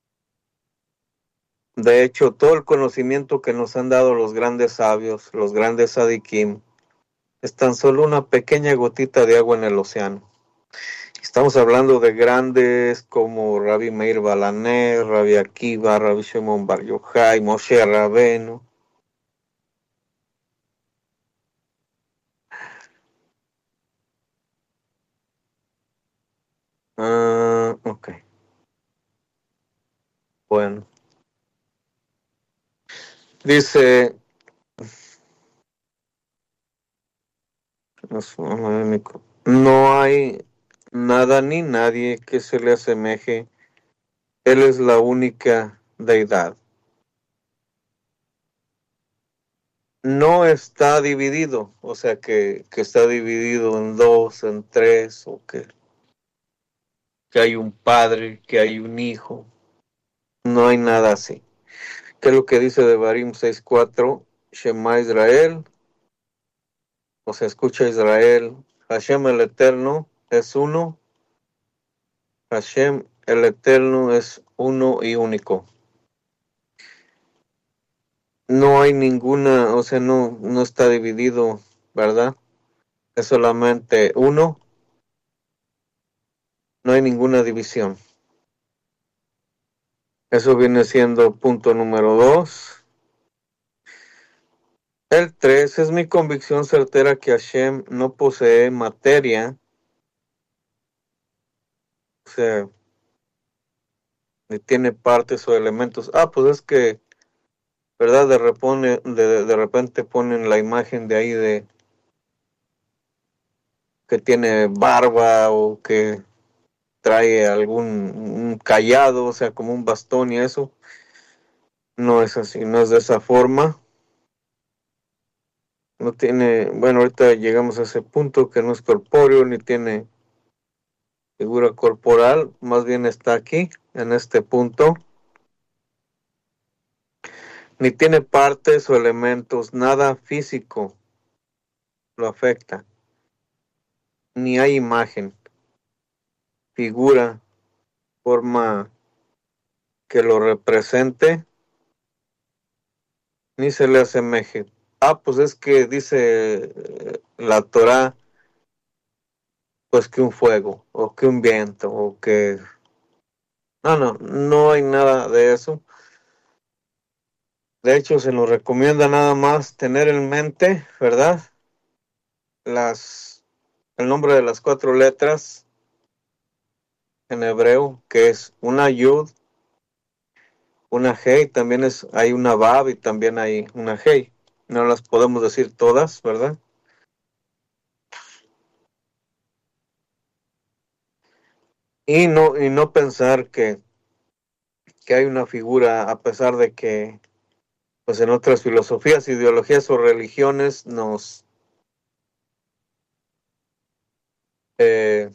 De hecho, todo el conocimiento que nos han dado los grandes sabios, los grandes sadikim, es tan solo una pequeña gotita de agua en el océano. Estamos hablando de grandes como Rabbi Meir Balaner, Rabbi Akiva, Rabbi Shimon Bar Yochai, Moshe Rabenu. Ok. Bueno. Dice, no hay nada ni nadie que se le asemeje. Él es la única deidad. No está dividido, o sea que está dividido en dos, en tres, o que hay un padre, que hay un hijo. No hay nada así. ¿Qué es lo que dice Devarim 6:4? Shema Israel, o se escucha Israel, Hashem el Eterno es uno, Hashem el Eterno es uno y único. No hay ninguna, o sea, no está dividido, ¿verdad? Es solamente uno, no hay ninguna división. Eso viene siendo punto número 2. El 3 es mi convicción certera que Hashem no posee materia, o sea, ni tiene partes o elementos. Pues es que, ¿verdad? De repente ponen la imagen de ahí de que tiene barba o que trae algún un cayado, o sea, como un bastón y eso. No es así, no es de esa forma. No tiene, bueno, ahorita llegamos a ese punto que no es corpóreo ni tiene figura corporal, más bien está aquí, en este punto. Ni tiene partes o elementos, nada físico lo afecta. Ni hay imagen, figura, forma que lo represente, ni se le asemeje. Pues es que dice la Torá, pues que un fuego, o que un viento, o que... No hay nada de eso. De hecho, se nos recomienda nada más tener en mente, ¿verdad? El nombre de las 4 letras en hebreo, que es una Yud, una Hey, también hay una Vav y también hay una Hey. No las podemos decir todas, ¿verdad? Y no pensar que hay una figura, a pesar de que, pues en otras filosofías, ideologías o religiones eh,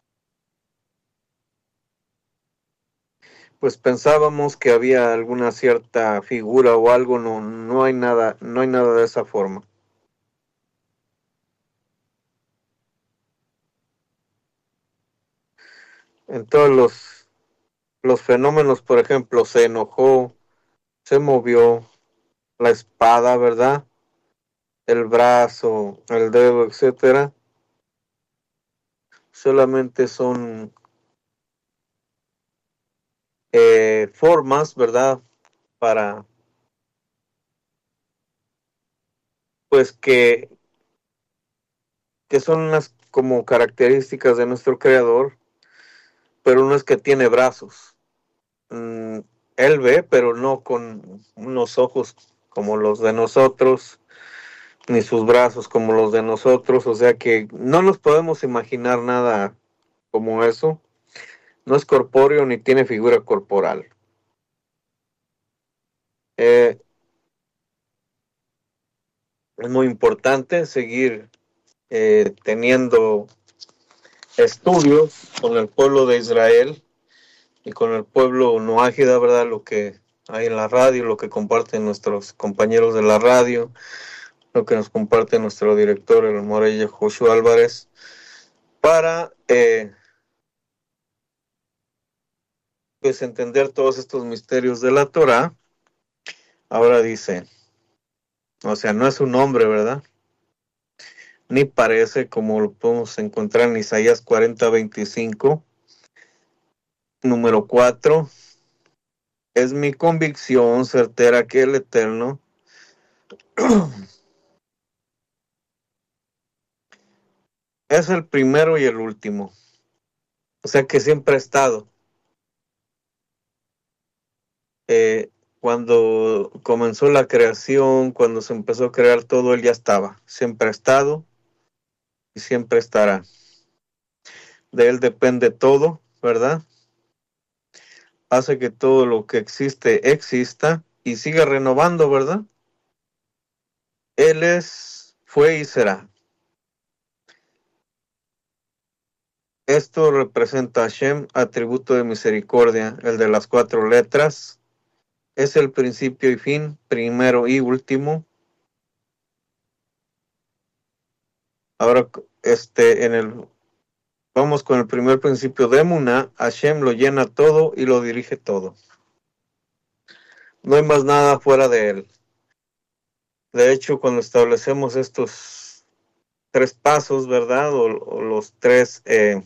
pues pensábamos que había alguna cierta figura o algo, no hay nada, no hay nada de esa forma. En todos los fenómenos, por ejemplo, se enojó, se movió la espada, ¿verdad? El brazo, el dedo, etcétera, solamente son formas, ¿verdad? Para, pues que son unas como características de nuestro creador, pero no es que tiene brazos. Mm, Él ve, pero no con unos ojos como los de nosotros, ni sus brazos como los de nosotros, o sea que no nos podemos imaginar nada como eso. No es corpóreo ni tiene figura corporal. Eh, es muy importante seguir teniendo estudios con el pueblo de Israel y con el pueblo noágida, ¿verdad? Lo que hay en la radio, lo que comparten nuestros compañeros de la radio, lo que nos comparte nuestro director, el Morella Joshua Álvarez, para pues entender todos estos misterios de la Torah. Ahora dice, o sea, no es un hombre, ¿verdad? Ni parece como lo podemos encontrar en Isaías 40:25. Número 4, es mi convicción certera que el Eterno es el primero y el último. O sea que siempre ha estado. Cuando comenzó la creación, cuando se empezó a crear todo, él ya estaba. Siempre ha estado y siempre estará. De él depende todo, ¿verdad? Hace que todo lo que existe exista y siga renovando, ¿verdad? Él fue y será. Esto representa a Hashem, atributo de misericordia, el de las 4 letras. es el principio y fin, primero y último. Ahora, vamos con el primer principio de Emuná. Hashem lo llena todo y lo dirige todo. No hay más nada fuera de él. De hecho, cuando establecemos estos 3 pasos, ¿verdad? O los 3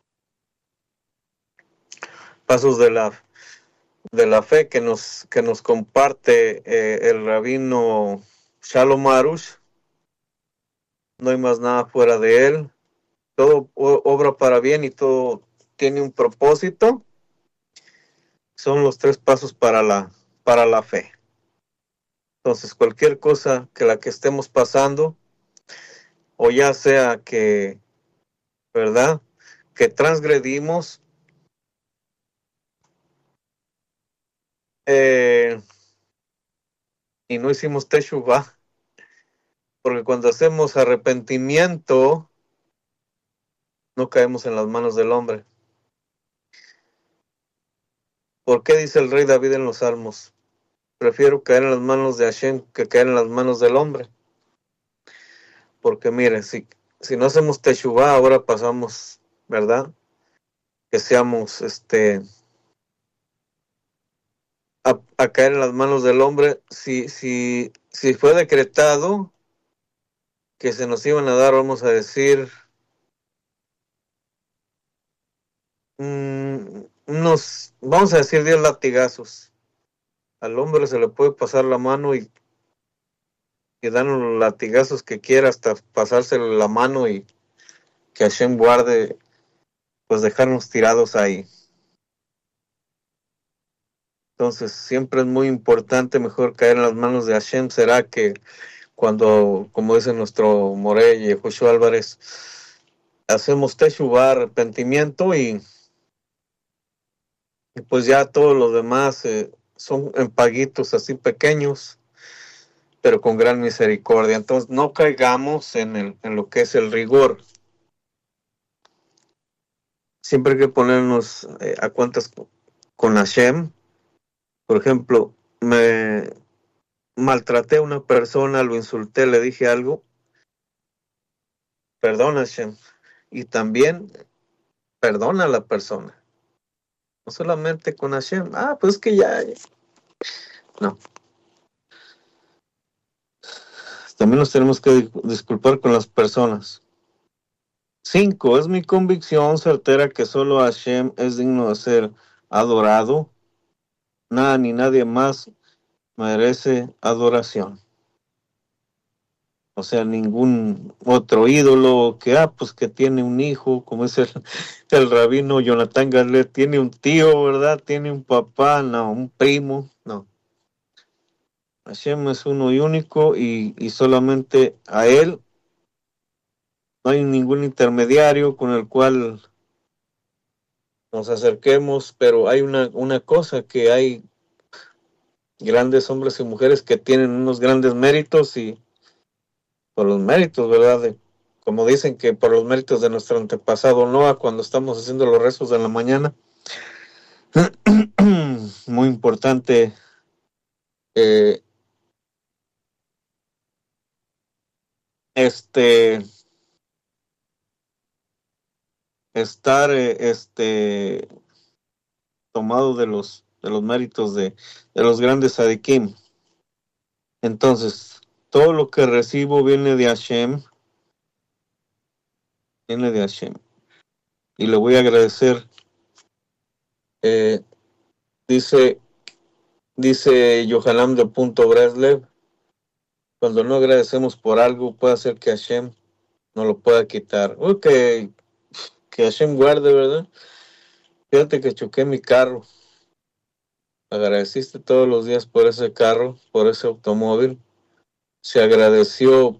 pasos de la fe que nos comparte el rabino Shalom Arush. No hay más nada fuera de él. Todo obra para bien y todo tiene un propósito. Son los 3 pasos para la fe. Entonces, cualquier cosa que la que estemos pasando, o ya sea que, ¿verdad? Que transgredimos, y no hicimos teshuvah, porque cuando hacemos arrepentimiento, no caemos en las manos del hombre. ¿Por qué dice el rey David en los Salmos? Prefiero caer en las manos de Hashem que caer en las manos del hombre. Porque mire, si no hacemos teshuvah, ahora pasamos, ¿verdad? Que seamos, a caer en las manos del hombre. Si fue decretado que se nos iban a dar, vamos a decir, vamos a decir 10 latigazos. Al hombre se le puede pasar la mano y dar los latigazos que quiera hasta pasarse la mano y que Hashem guarde, pues dejarnos tirados ahí. Entonces siempre es muy importante, mejor caer en las manos de Hashem. Será que cuando, como dice nuestro Morey Joshua Álvarez, hacemos teshuvah, arrepentimiento, y pues ya todos los demás son en paguitos así pequeños, pero con gran misericordia. Entonces no caigamos en lo que es el rigor. Siempre hay que ponernos a cuentas con Hashem. Por ejemplo, me maltraté a una persona, lo insulté, le dije algo, perdona Hashem, y también perdona a la persona. No solamente con Hashem, pues es que ya. No. También nos tenemos que disculpar con las personas. 5. Es mi convicción certera que solo Hashem es digno de ser adorado. Nada ni nadie más merece adoración. O sea, ningún otro ídolo que, pues que tiene un hijo, como es el rabino Jonathan Garlet, tiene un tío, ¿verdad? Tiene un papá, no, un primo, no. Hashem es uno y único, y solamente a él. No hay ningún intermediario con el cual nos acerquemos, pero hay una cosa, que hay grandes hombres y mujeres que tienen unos grandes méritos, y por los méritos, ¿verdad? Como dicen, que por los méritos de nuestro antepasado Noah, cuando estamos haciendo los rezos de la mañana. Muy importante estar tomado de los méritos de los grandes sadikim. Entonces, todo lo que recibo viene de Hashem, y le voy a agradecer. Dice Yohalam de Punto Breslev, cuando no agradecemos por algo, puede ser que Hashem no lo pueda quitar. Que Hashem guarde, ¿verdad? Fíjate que choqué mi carro. Agradeciste todos los días por ese carro, por ese automóvil. Se agradeció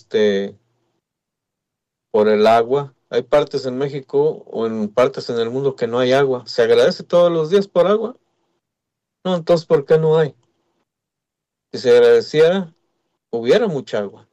por el agua. Hay partes en México o en partes en el mundo que no hay agua. ¿Se agradece todos los días por agua? No, entonces ¿por qué no hay? Si se agradeciera, hubiera mucha agua.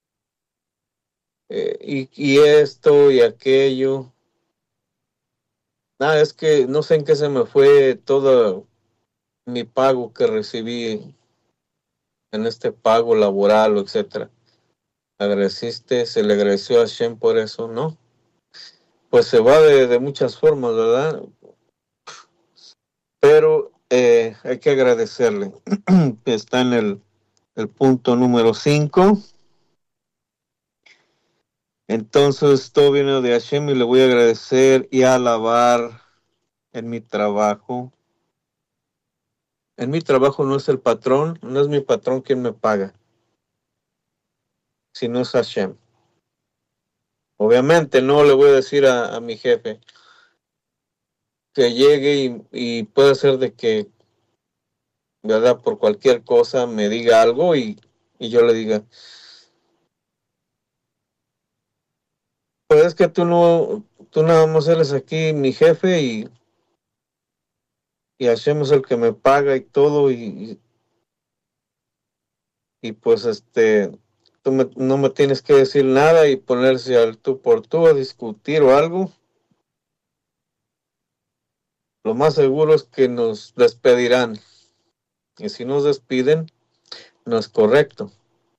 Y esto y aquello. Es que no sé en qué se me fue todo mi pago que recibí en este pago laboral, etcétera. ¿Agradeciste? ¿Se le agradeció a Hashem por eso? ¿No? Pues se va de muchas formas, ¿verdad? Pero hay que agradecerle. Está en el punto número 5. Entonces todo viene de Hashem y le voy a agradecer y a alabar en mi trabajo. En mi trabajo no es el patrón, no es mi patrón quien me paga, sino es Hashem. Obviamente no le voy a decir a mi jefe que llegue y puede ser de que, ¿verdad? Por cualquier cosa me diga algo y yo le diga, pues es que tú nada más eres aquí mi jefe y Hashem es el que me paga y todo y pues no me tienes que decir nada y ponerse al tú por tú a discutir o algo. Lo más seguro es que nos despedirán. Y si nos despiden, no es correcto.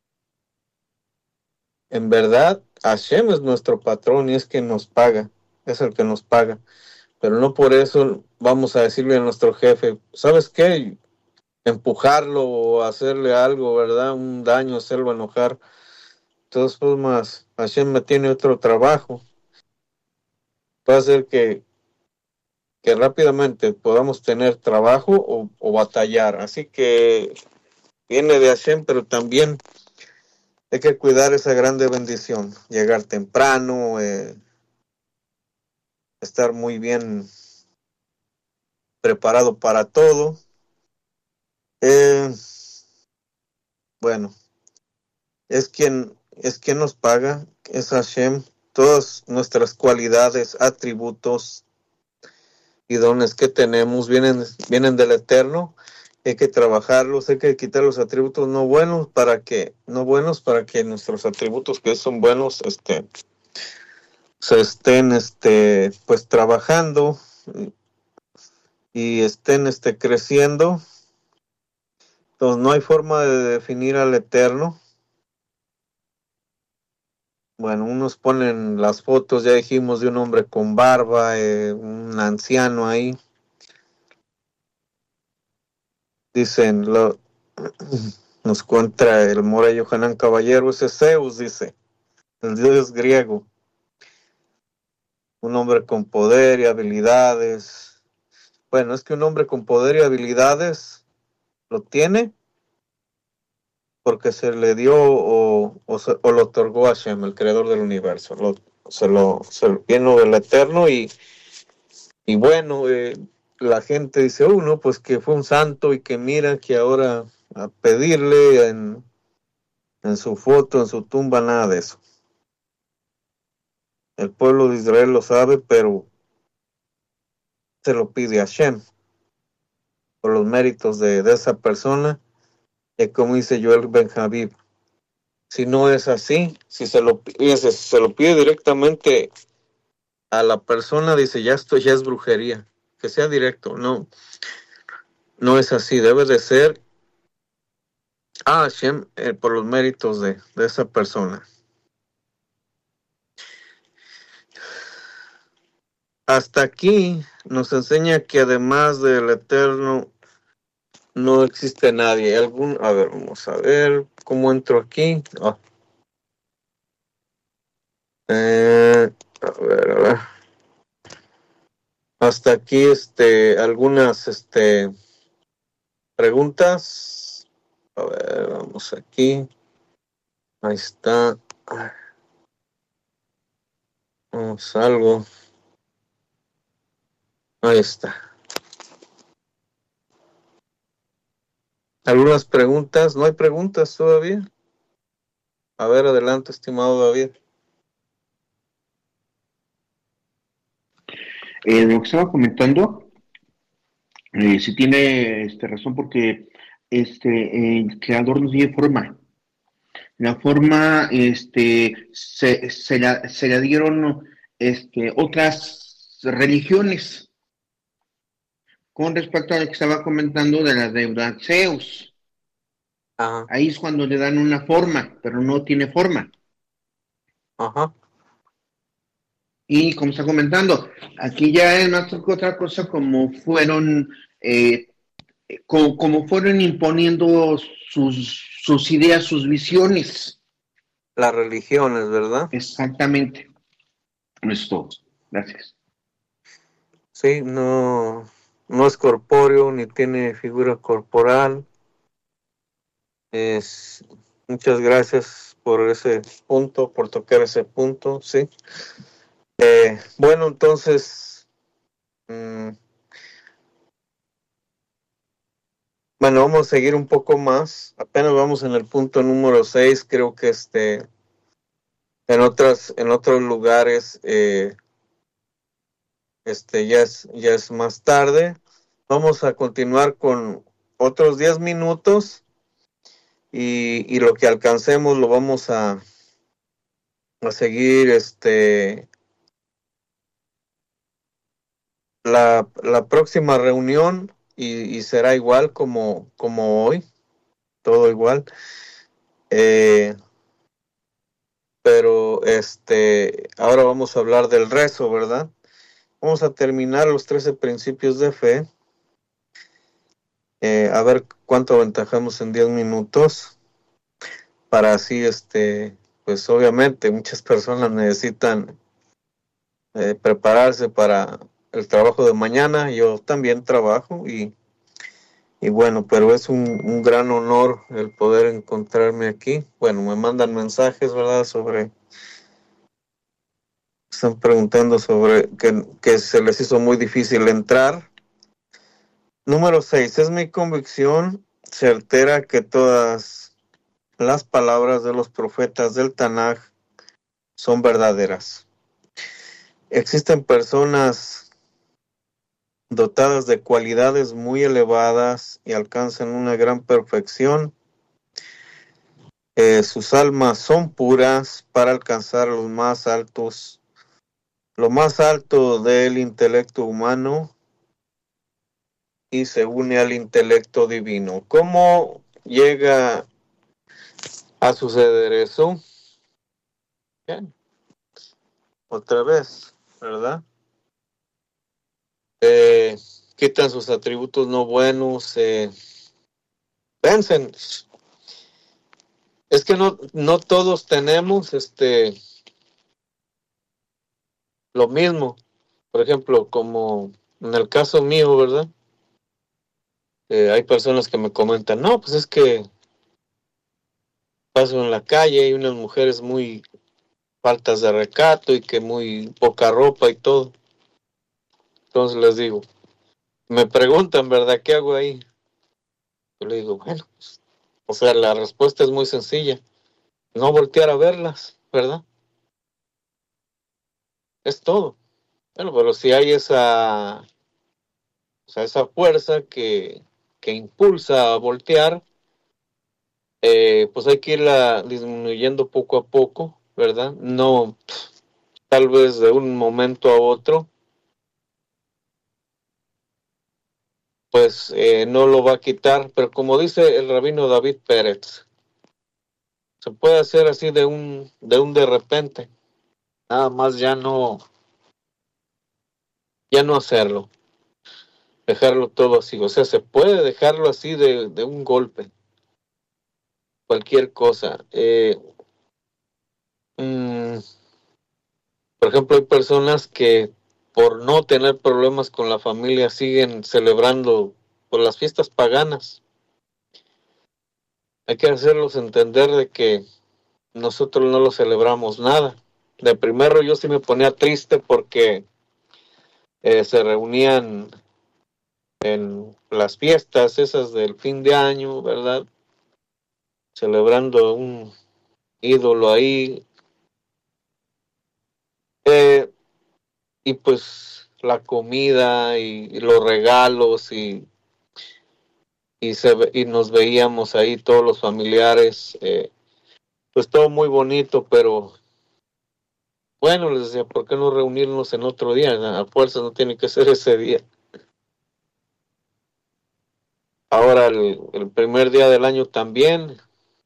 En verdad, Hashem es nuestro patrón y es quien nos paga. Es el que nos paga. Pero no por eso vamos a decirle a nuestro jefe, ¿sabes qué? Empujarlo o hacerle algo, ¿verdad? Un daño, hacerlo enojar. De todas formas, Hashem me tiene otro trabajo. Puede ser que rápidamente podamos tener trabajo o batallar. Así que viene de Hashem, pero también hay que cuidar esa grande bendición. Llegar temprano, estar muy bien preparado para todo. Eh, bueno, es quien nos paga, es Hashem. Todas nuestras cualidades, atributos y dones que tenemos vienen del Eterno. Hay que trabajarlos, hay que quitar los atributos no buenos para que nuestros atributos que son buenos se estén pues trabajando y estén creciendo. Entonces no hay forma de definir al Eterno. Bueno, unos ponen las fotos, ya dijimos, de un hombre con barba, un anciano ahí. Dicen, nos cuenta el Mora Yohanan Caballero, ese Zeus, dice, el dios griego. Un hombre con poder y habilidades. Bueno, es que un hombre con poder y habilidades lo tiene porque se le dio o lo otorgó a Hashem, el creador del universo. Se lo vino del Eterno y bueno, la gente dice, no, pues que fue un santo y que mira que ahora a pedirle en su foto, en su tumba, nada de eso. El pueblo de Israel lo sabe, pero se lo pide a Hashem por los méritos de esa persona. Y como dice Joel Ben-Habib, si no es así, si se lo pide directamente a la persona, dice, esto ya es brujería, que sea directo. No es así, debe de ser a Hashem por los méritos de esa persona. Hasta aquí nos enseña que además del Eterno no existe nadie. A ver, vamos a ver cómo entro aquí. A ver. Hasta aquí, algunas, preguntas. A ver, vamos aquí. Ahí está. Vamos a algo. Ahí está. ¿Algunas preguntas? ¿No hay preguntas todavía? A ver, adelante, estimado David. Lo que estaba comentando, sí tiene razón porque el creador nos dio forma. La forma se la dieron otras religiones, con respecto a lo que estaba comentando de la deuda Zeus. Ajá, Ahí es cuando le dan una forma, pero no tiene forma. ajá. Y como está comentando, aquí ya es más que otra cosa como fueron, como fueron imponiendo sus ideas, sus visiones. Las religiones, ¿verdad? Exactamente. Es todo. Gracias. Sí, no es corpóreo ni tiene figura corporal. Es, muchas gracias por ese punto, por tocar ese punto, sí. Bueno, entonces, bueno, vamos a seguir un poco más. Apenas vamos en el punto número 6. Creo que en otros lugares, ya es más tarde. Vamos a continuar con otros 10 minutos y lo que alcancemos lo vamos a seguir, la próxima reunión y será igual como hoy, todo igual. Eh, pero ahora vamos a hablar del rezo, ¿verdad? Vamos a terminar los 13 principios de fe. A ver cuánto aventajamos en 10 minutos. Para así, pues obviamente muchas personas necesitan prepararse para el trabajo de mañana. Yo también trabajo y bueno, pero es un gran honor el poder encontrarme aquí. Bueno, me mandan mensajes, ¿verdad? Están preguntando sobre que se les hizo muy difícil entrar. Número 6. Es mi convicción certera que todas las palabras de los profetas del Tanaj son verdaderas. Existen personas dotadas de cualidades muy elevadas y alcanzan una gran perfección. Sus almas son puras para alcanzar lo más alto del intelecto humano y se une al intelecto divino. ¿Cómo llega a suceder eso? Bien. Otra vez, ¿verdad? Quitan sus atributos no buenos, vencen. Es que no todos tenemos lo mismo. Por ejemplo, como en el caso mío, ¿verdad? Hay personas que me comentan, no, pues es que paso en la calle, hay unas mujeres muy faltas de recato y que muy poca ropa y todo. Entonces les digo, me preguntan, ¿verdad? ¿Qué hago ahí? Yo le digo, bueno, pues, o sea, la respuesta es muy sencilla. No voltear a verlas, ¿verdad? Es todo. Bueno, pero si hay esa fuerza que impulsa a voltear, pues hay que irla disminuyendo poco a poco, ¿verdad? No, tal vez de un momento a otro, pues no lo va a quitar, pero como dice el rabino David Pérez, se puede hacer así de repente, nada más ya no hacerlo, dejarlo todo así, o sea, se puede dejarlo así de un golpe, cualquier cosa. Mm, por ejemplo, hay personas que por no tener problemas con la familia siguen celebrando por las fiestas paganas. Hay que hacerlos entender de que nosotros no lo celebramos nada. De primero yo sí me ponía triste porque se reunían en las fiestas esas del fin de año, ¿verdad? Celebrando un ídolo ahí. Eh, y pues la comida y los regalos y nos veíamos ahí todos los familiares, pues todo muy bonito, pero bueno, les decía, ¿por qué no reunirnos en otro día? A fuerza no tiene que ser ese día. Ahora el primer día del año también,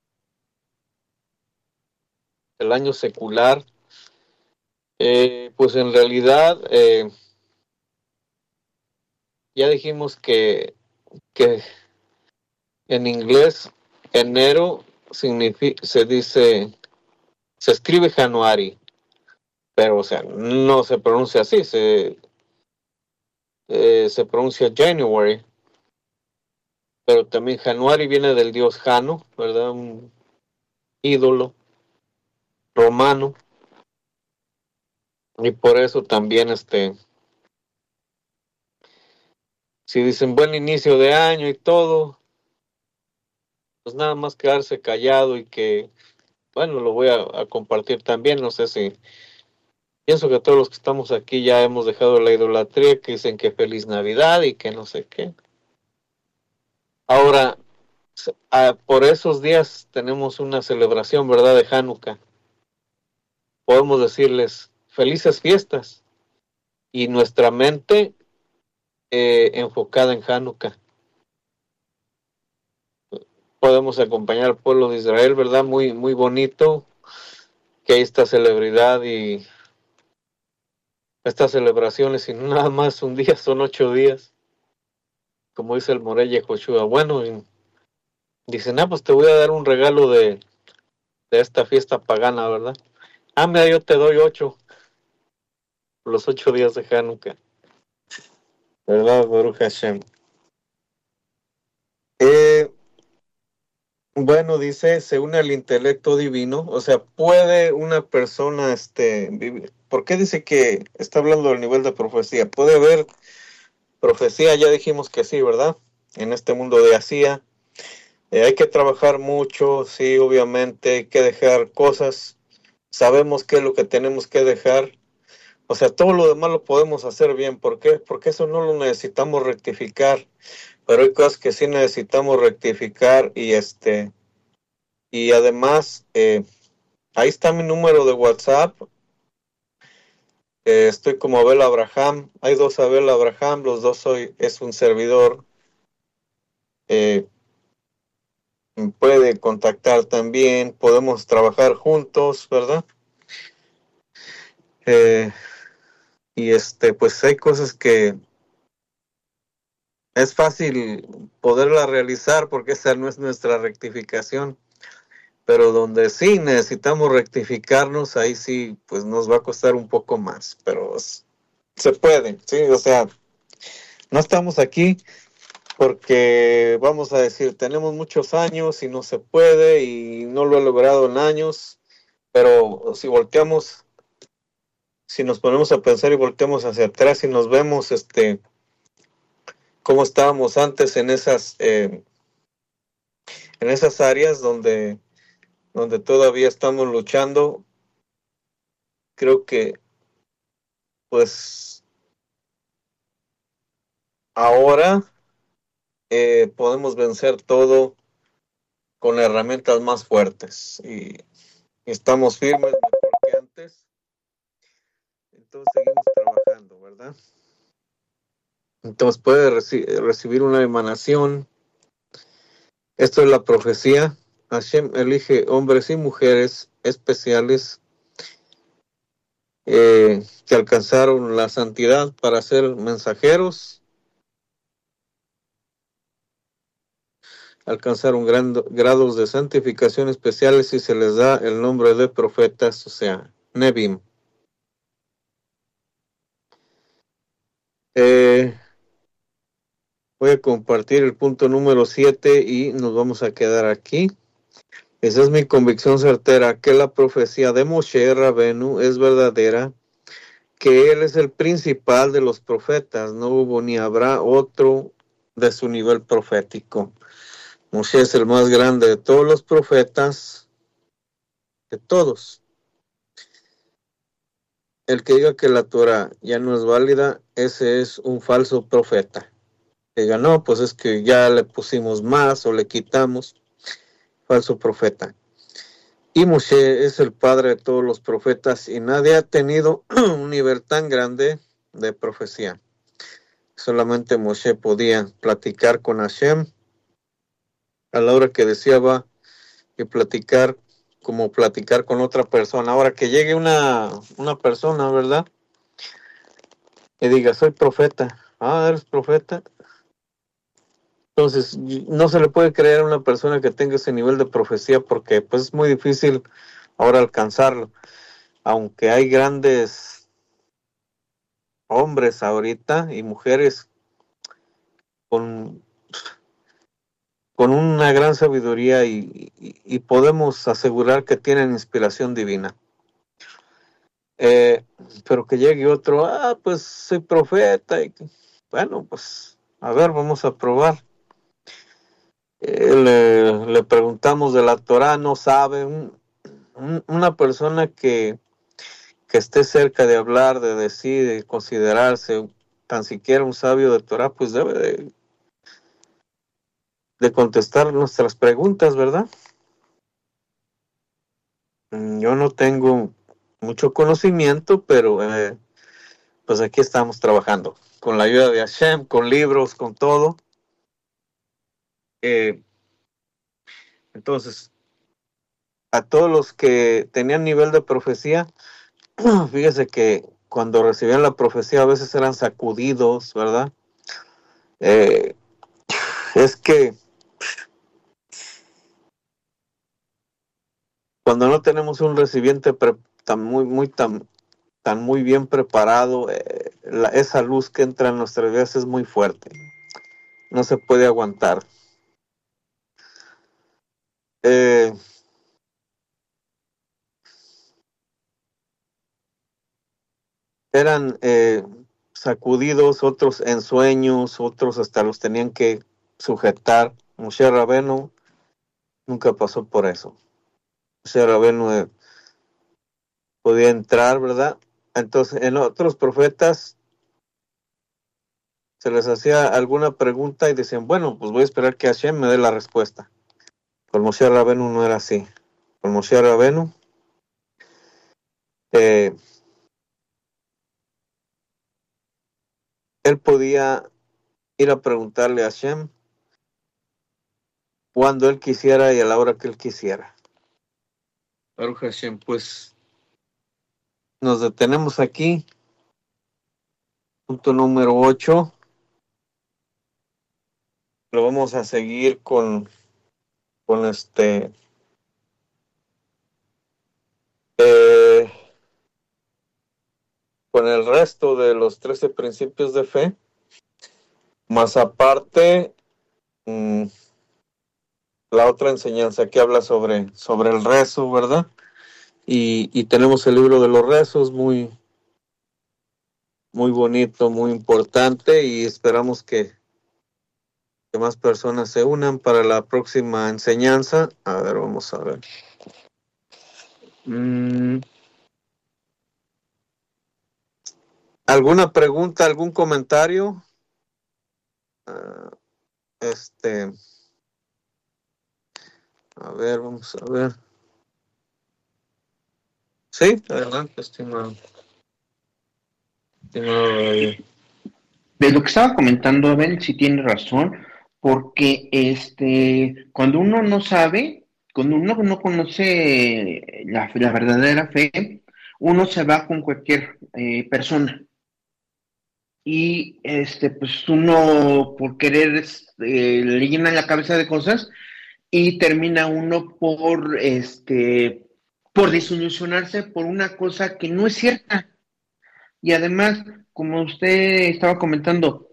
el año secular, pues en realidad ya dijimos que en inglés enero se dice, se escribe January, pero o sea, no se pronuncia así, se pronuncia January, pero también January viene del dios Jano, ¿verdad? Un ídolo romano, y por eso también si dicen buen inicio de año y todo, pues nada más quedarse callado y que, bueno, lo voy a compartir también, no sé si, pienso que todos los que estamos aquí ya hemos dejado la idolatría, que dicen que feliz Navidad y que no sé qué. Ahora, por esos días tenemos una celebración, ¿verdad?, de Hanukkah. Podemos decirles felices fiestas y nuestra mente enfocada en Hanukkah. Podemos acompañar al pueblo de Israel, ¿verdad? Muy, muy bonito que hay esta celebridad y estas celebraciones, y no nada más un día, son 8 días, como dice el Morelle Joshua. Bueno, y dicen, pues te voy a dar un regalo de esta fiesta pagana, ¿verdad? Mira, yo te doy 8, los 8 días de Hanukkah, ¿verdad? Baruch Hashem. Bueno, dice, se une al intelecto divino, o sea, puede una persona, vivir. ¿Por qué dice que está hablando del nivel de profecía? Puede haber profecía, ya dijimos que sí, ¿verdad? En este mundo de Asia, hay que trabajar mucho, sí, obviamente, hay que dejar cosas, sabemos qué es lo que tenemos que dejar, o sea, todo lo demás lo podemos hacer bien. ¿Por qué? Porque eso no lo necesitamos rectificar, pero hay cosas que sí necesitamos rectificar y además, ahí está mi número de WhatsApp. Estoy como Abel Abraham. Hay 2 Abel Abraham, los dos es un servidor. Me puede contactar también. Podemos trabajar juntos, ¿verdad? Y pues hay cosas que es fácil poderla realizar porque esa no es nuestra rectificación. Pero donde sí necesitamos rectificarnos, ahí sí, pues nos va a costar un poco más. Pero se puede, sí, o sea, no estamos aquí porque vamos a decir, tenemos muchos años y no se puede y no lo he logrado en años, pero si nos ponemos a pensar y volteamos hacia atrás y nos vemos cómo estábamos antes en esas áreas donde todavía estamos luchando, creo que pues ahora podemos vencer todo con herramientas más fuertes y estamos firmes mejor que antes. Entonces seguimos trabajando, ¿verdad? Entonces puede recibir una emanación. Esto es la profecía. Hashem elige hombres y mujeres especiales que alcanzaron la santidad para ser mensajeros, alcanzaron grados de santificación especiales y se les da el nombre de profetas, o sea, Nebim. Voy a compartir el punto número 7 y nos vamos a quedar aquí. Esa es mi convicción certera, que la profecía de Moshe Rabenu es verdadera, que él es el principal de los profetas, no hubo ni habrá otro de su nivel profético. Moshe es el más grande de todos los profetas, de todos. El que diga que la Torah ya no es válida, ese es un falso profeta. Que diga, no, pues es que ya le pusimos más o le quitamos. Falso profeta. Y Moshe es el padre de todos los profetas y nadie ha tenido un nivel tan grande de profecía. Solamente Moshe podía platicar con Hashem a la hora que deseaba y platicar, como platicar con otra persona. Ahora que llegue una persona, ¿verdad? Y diga, soy profeta. Ah, eres profeta. Entonces, no se le puede creer a una persona que tenga ese nivel de profecía porque pues es muy difícil ahora alcanzarlo. Aunque hay grandes hombres ahorita y mujeres con, con una gran sabiduría y podemos asegurar que tienen inspiración divina. Pero que llegue otro, pues soy profeta. Bueno, pues a ver, vamos a probar. Le preguntamos de la Torah, no sabe. Una persona que esté cerca de hablar, de decir, de considerarse tan siquiera un sabio de Torah, pues debe de contestar nuestras preguntas, ¿verdad? Yo no tengo mucho conocimiento, pero pues aquí estamos trabajando con la ayuda de Hashem, con libros, con todo. Entonces, a todos los que tenían nivel de profecía, fíjese que cuando recibían la profecía a veces eran sacudidos, ¿verdad? Es que cuando no tenemos un recipiente tan muy bien preparado, esa luz que entra en nuestras vidas es muy fuerte, no se puede aguantar. Eh, Eran sacudidos, otros en sueños, otros hasta los tenían que sujetar. Moshe Rabenu nunca pasó por eso. Moshe Rabenu podía entrar, ¿verdad? Entonces, en otros profetas se les hacía alguna pregunta y decían, bueno, pues voy a esperar que Hashem me dé la respuesta. Con Moshe Rabenu no era así. Con Moshe Rabenu, él podía ir a preguntarle a Hashem cuando él quisiera y a la hora que él quisiera. Baruch Hashem, pues nos detenemos aquí. Punto número 8. Lo vamos a seguir con eh, con el resto de los 13 principios de fe. Más aparte, la otra enseñanza que habla sobre el rezo, ¿verdad? Y tenemos el libro de los rezos, muy, muy bonito, muy importante, y esperamos que más personas se unan para la próxima enseñanza. A ver, vamos a ver. ¿Alguna pregunta, algún comentario? A ver, vamos a ver. Sí, adelante, estimado. De lo que estaba comentando, Abel, sí tiene razón, porque cuando uno no sabe, cuando uno no conoce la verdadera fe, uno se va con cualquier persona. Y pues uno por querer le llena la cabeza de cosas y termina uno por desilusionarse por una cosa que no es cierta. Y además, como usted estaba comentando,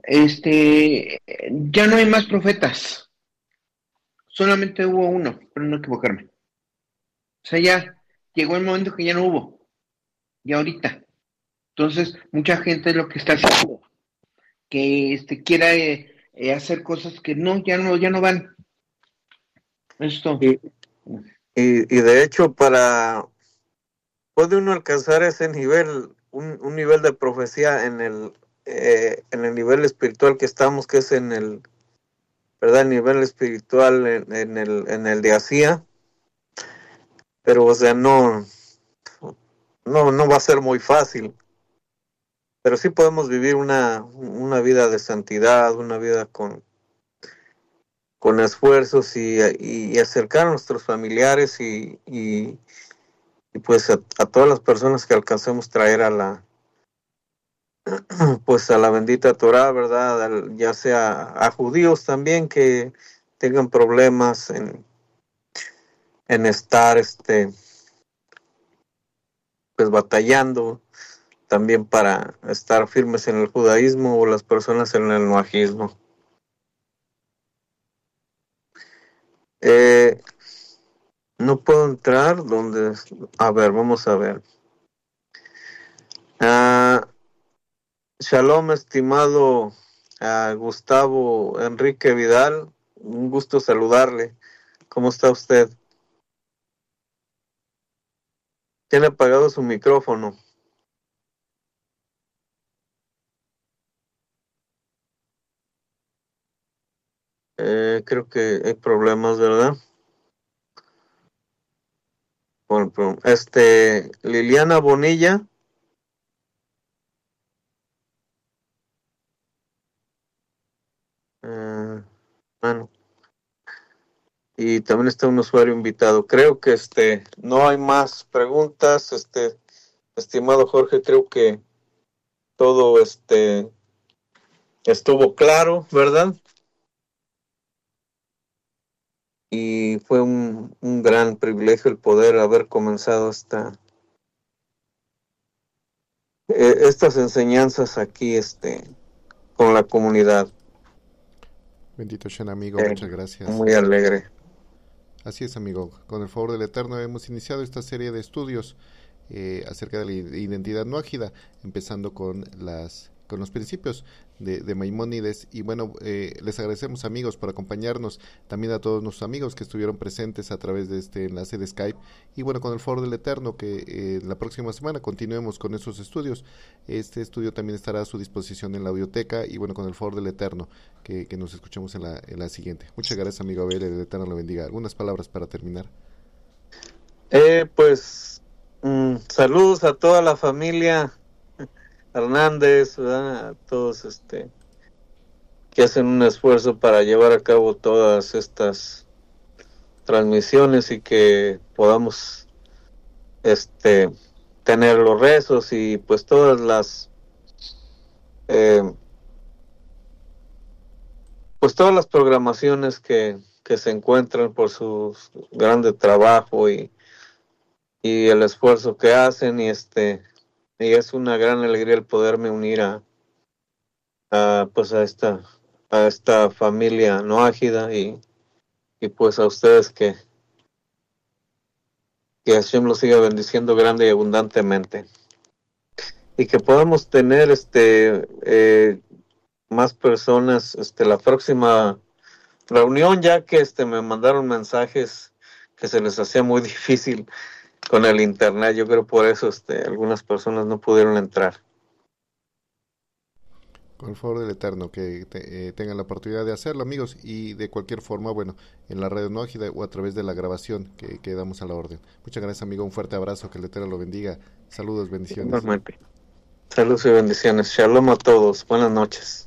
ya no hay más profetas, solamente hubo uno, pero no equivocarme. O sea, ya llegó el momento que ya no hubo, y ahorita. Entonces, mucha gente lo que está haciendo, que quiera hacer cosas que no, ya no van. Esto. Y de hecho, puede uno alcanzar ese nivel, un nivel de profecía en el nivel espiritual que estamos, que es en el, ¿verdad? El nivel espiritual en el de Asia, pero o sea, no va a ser muy fácil, pero sí podemos vivir una vida de santidad, una vida con esfuerzos y acercar a nuestros familiares y pues a todas las personas que alcancemos traer a la pues a la bendita Torá, ¿verdad? Ya sea a judíos también que tengan problemas en estar pues batallando también para estar firmes en el judaísmo o las personas en el noajismo. No puedo entrar donde... A ver, vamos a ver. Shalom, estimado Gustavo Enrique Vidal. Un gusto saludarle. ¿Cómo está usted? Tiene apagado su micrófono. Creo que hay problemas, ¿verdad? Liliana Bonilla. Bueno, y también está un usuario invitado. Creo que no hay más preguntas. Estimado Jorge, creo que todo estuvo claro, ¿verdad? Y fue un gran privilegio el poder haber comenzado estas enseñanzas aquí con la comunidad. Bendito Shen, amigo, muchas gracias. Muy alegre. Así es, amigo. Con el favor del Eterno hemos iniciado esta serie de estudios acerca de la identidad no ágida, empezando con los principios de Maimónides. Y bueno, les agradecemos, amigos, por acompañarnos, también a todos nuestros amigos que estuvieron presentes a través de este enlace de Skype. Y bueno, con el favor del Eterno, que la próxima semana continuemos con esos estudios. Este estudio también estará a su disposición en la audioteca. Y bueno, con el favor del Eterno, que nos escuchemos en la siguiente. Muchas gracias, amigo Abel, el Eterno lo bendiga. ¿Algunas palabras para terminar? Pues saludos a toda la familia Hernández, ¿verdad? A todos que hacen un esfuerzo para llevar a cabo todas estas transmisiones y que podamos tener los rezos y pues todas las programaciones que se encuentran por su grande trabajo y el esfuerzo que hacen y es una gran alegría el poderme unir pues a esta familia no ágida y pues a ustedes que Hashem los siga bendiciendo grande y abundantemente y que podamos tener más personas la próxima reunión, ya que me mandaron mensajes que se les hacía muy difícil con el internet. Yo creo por eso algunas personas no pudieron entrar. Con el favor del Eterno, que tengan la oportunidad de hacerlo, amigos, y de cualquier forma, bueno, en la red no ágida o a través de la grabación que damos a la orden. Muchas gracias, amigo, un fuerte abrazo, que el Eterno lo bendiga. Saludos, bendiciones. Igualmente. Saludos y bendiciones. Shalom a todos. Buenas noches.